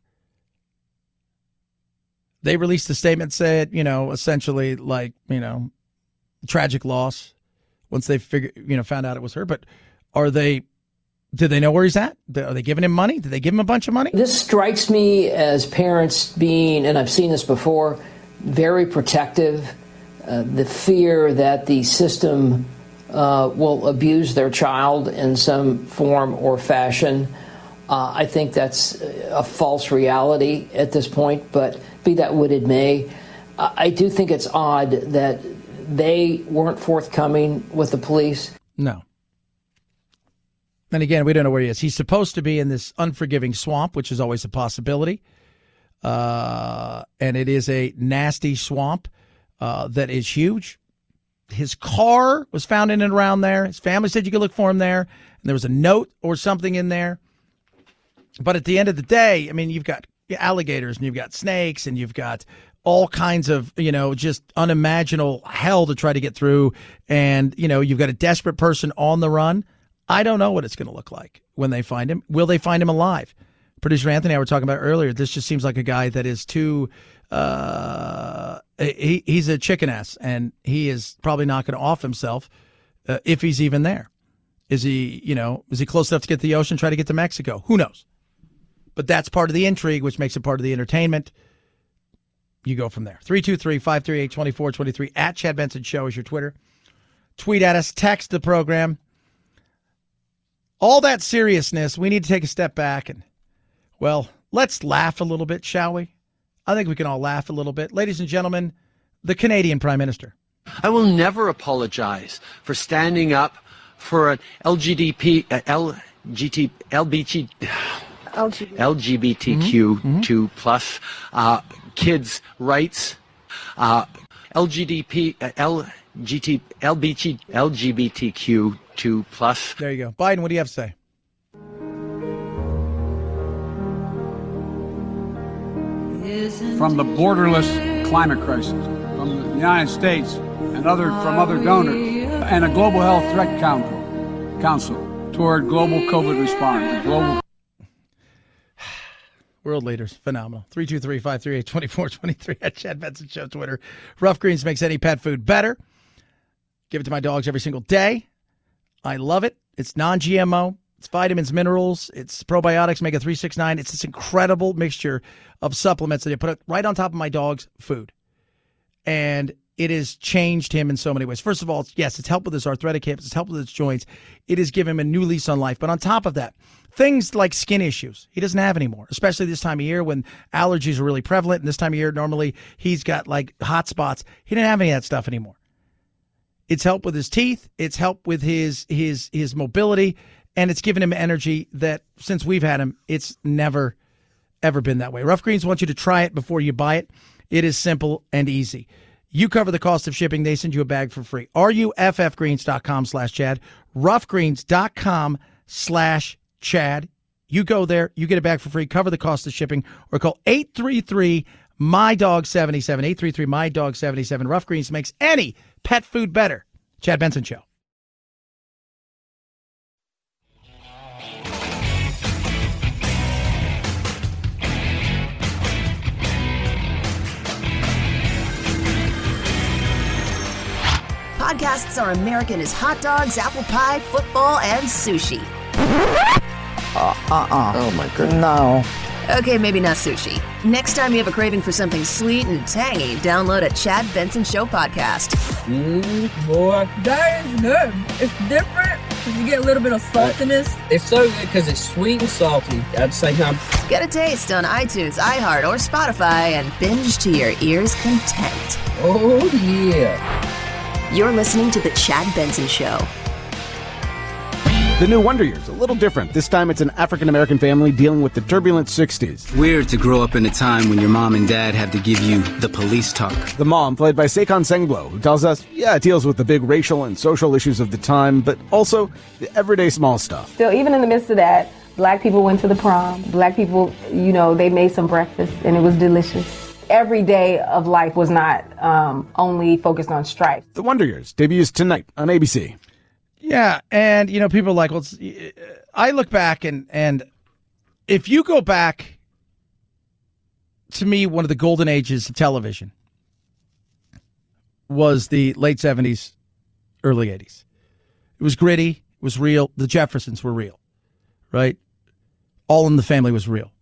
They released a statement, said, essentially like, tragic loss once they found out it was her. But do they know where he's at? Are they giving him money? Did they give him a bunch of money? This strikes me as parents being, and I've seen this before, very protective. The fear that the system will abuse their child in some form or fashion. I think that's a false reality at this point, but be that what it may, I do think it's odd that they weren't forthcoming with the police. No. And again, we don't know where he is. He's supposed to be in this unforgiving swamp, which is always a possibility. And it is a nasty swamp that is huge. His car was found in and around there. His family said you could look for him there. And there was a note or something in there. But at the end of the day, I mean, you've got alligators and you've got snakes and you've got all kinds of, just unimaginable hell to try to get through. And, you've got a desperate person on the run. I don't know what it's going to look like when they find him. Will they find him alive? Producer Anthony and I were talking about earlier. This just seems like a guy that is too, he's a chicken ass and he is probably not going to off himself if he's even there. Is he close enough to get to the ocean, try to get to Mexico? Who knows? But that's part of the intrigue, which makes it part of the entertainment. You go from there. 323-538-2423 at Chad Benson Show is your Twitter. Tweet at us, text the program. All that seriousness, we need to take a step back and, let's laugh a little bit, shall we? I think we can all laugh a little bit. Ladies and gentlemen, the Canadian Prime Minister. I will never apologize for standing up for an LGBTQ2 plus kids' rights, LGBTQ2 plus. There you go. Biden, what do you have to say? From the borderless climate crisis, from the United States and from other donors, and a global health threat council toward global COVID response. World leaders, phenomenal. 323-538-2423 at Chad Benson Show Twitter. Rough Greens makes any pet food better. Give it to my dogs every single day. I love it. It's non-GMO. It's vitamins, minerals. It's probiotics, omega-369. It's this incredible mixture of supplements that I put right on top of my dog's food. And it has changed him in so many ways. First of all, it's helped with his arthritic hips. It's helped with his joints. It has given him a new lease on life. But on top of that, things like skin issues, he doesn't have anymore, especially this time of year when allergies are really prevalent. And this time of year, normally he's got like hot spots. He didn't have any of that stuff anymore. It's helped with his teeth. It's helped with his mobility. And it's given him energy that since we've had him, it's never, ever been that way. Rough Greens wants you to try it before you buy it. It is simple and easy. You cover the cost of shipping. They send you a bag for free. RUFFgreens.com/Chad. Roughgreens.com/Chad. You go there. You get a bag for free. Cover the cost of shipping. Or call 833-MY-DOG-77. 833-MY-DOG-77. Rough Greens makes any pet food better. Chad Benson Show. podcasts are American as hot dogs, apple pie, football, and sushi. Oh, my goodness. No. Okay, maybe not sushi. Next time you have a craving for something sweet and tangy, download a Chad Benson Show podcast. Boy, that is good. It's different. You get a little bit of saltiness. It's so good because it's sweet and salty at the same time. Get a taste on iTunes, iHeart, or Spotify and binge to your ears' content. Oh, yeah. You're listening to The Chad Benson Show. The new Wonder Years, a little different. This time it's an African-American family dealing with the turbulent 60s. Weird to grow up in a time when your mom and dad have to give you the police talk. The mom, played by Sekon Sengbo, who tells us, yeah, it deals with the big racial and social issues of the time, but also the everyday small stuff. Still, even in the midst of that, black people went to the prom. Black people, they made some breakfast, and it was delicious. Every day of life was not only focused on strife. The Wonder Years debuts tonight on ABC. Yeah, and, people are like, well, I look back, and if you go back, to me, one of the golden ages of television was the late 70s, early 80s. It was gritty, it was real, the Jeffersons were real, right? All in the Family was real.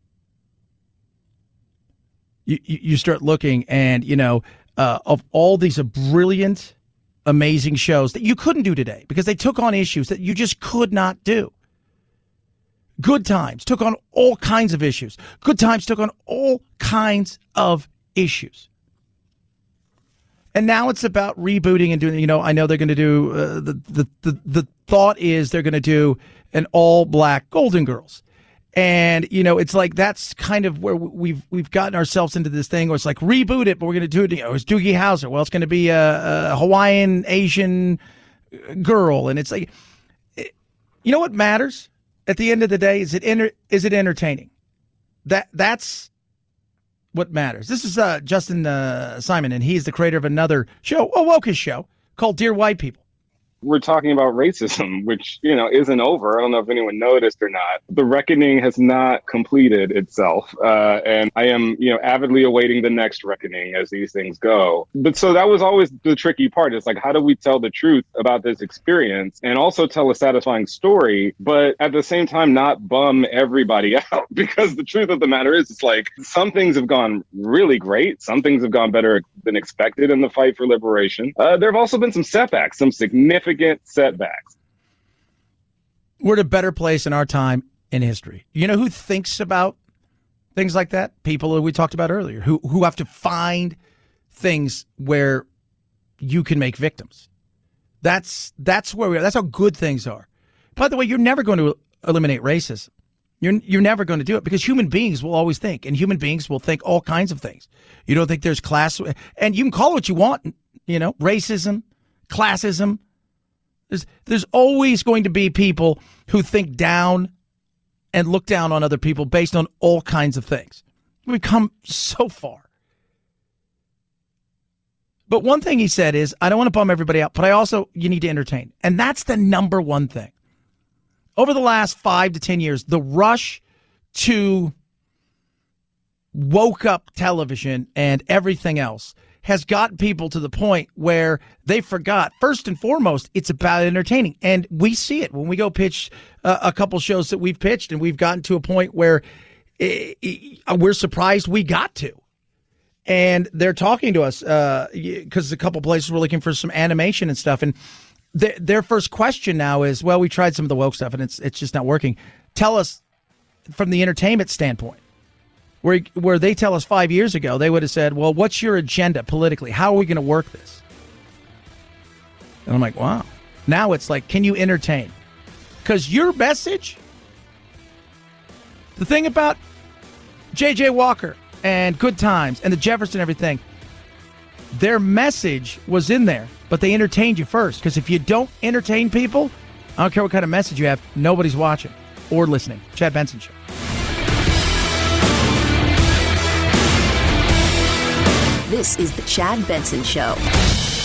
You start looking, and, of all these brilliant, amazing shows that you couldn't do today because they took on issues that you just could not do. Good Times took on all kinds of issues. Good Times took on all kinds of issues. And now it's about rebooting and doing, I know they're going to do, the thought is they're going to do an all-black Golden Girls. And, it's like that's kind of where we've gotten ourselves into this thing where it's like reboot it, but we're going to do it. It's Doogie Howser. Well, it's going to be a Hawaiian Asian girl. And it's like, what matters at the end of the day? Is it entertaining? That's what matters. This is Justin Simon, and he's the creator of another show, a wokish show called Dear White People. We're talking about racism, which, isn't over. I don't know if anyone noticed or not. The reckoning has not completed itself. And I am, avidly awaiting the next reckoning as these things go. But so that was always the tricky part. It's like, how do we tell the truth about this experience and also tell a satisfying story, but at the same time, not bum everybody out? Because the truth of the matter is, it's like some things have gone really great. Some things have gone better than expected in the fight for liberation. There have also been some setbacks, some significant setbacks. We're at a better place in our time in history. You know who thinks about things like that? People that we talked about earlier, who have to find things where you can make victims. That's where we are. That's how good things are. By the way, you're never going to eliminate racism. You're never going to do it because human beings will always think, and human beings will think all kinds of things. You don't think there's class, and you can call it what you want, racism, classism. There's always going to be people who think down and look down on other people based on all kinds of things. We've come so far. But one thing he said is, I don't want to bum everybody out, but you need to entertain. And that's the number one thing. Over the last 5 to 10 years, the rush to woke up television and everything else has gotten people to the point where they forgot, first and foremost, it's about entertaining. And we see it when we go pitch a couple shows that we've pitched, and we've gotten to a point where we're surprised we got to. And they're talking to us because a couple places were looking for some animation and stuff. And their first question now is, well, we tried some of the woke stuff and it's just not working. Tell us from the entertainment standpoint. Where they tell us 5 years ago, they would have said, well, what's your agenda politically? How are we going to work this? And I'm like, wow. Now it's like, can you entertain? Because your message, the thing about J.J. Walker and Good Times and the Jefferson and everything, their message was in there, but they entertained you first. Because if you don't entertain people, I don't care what kind of message you have, nobody's watching or listening. Chad Benson Show. This is the Chad Benson Show.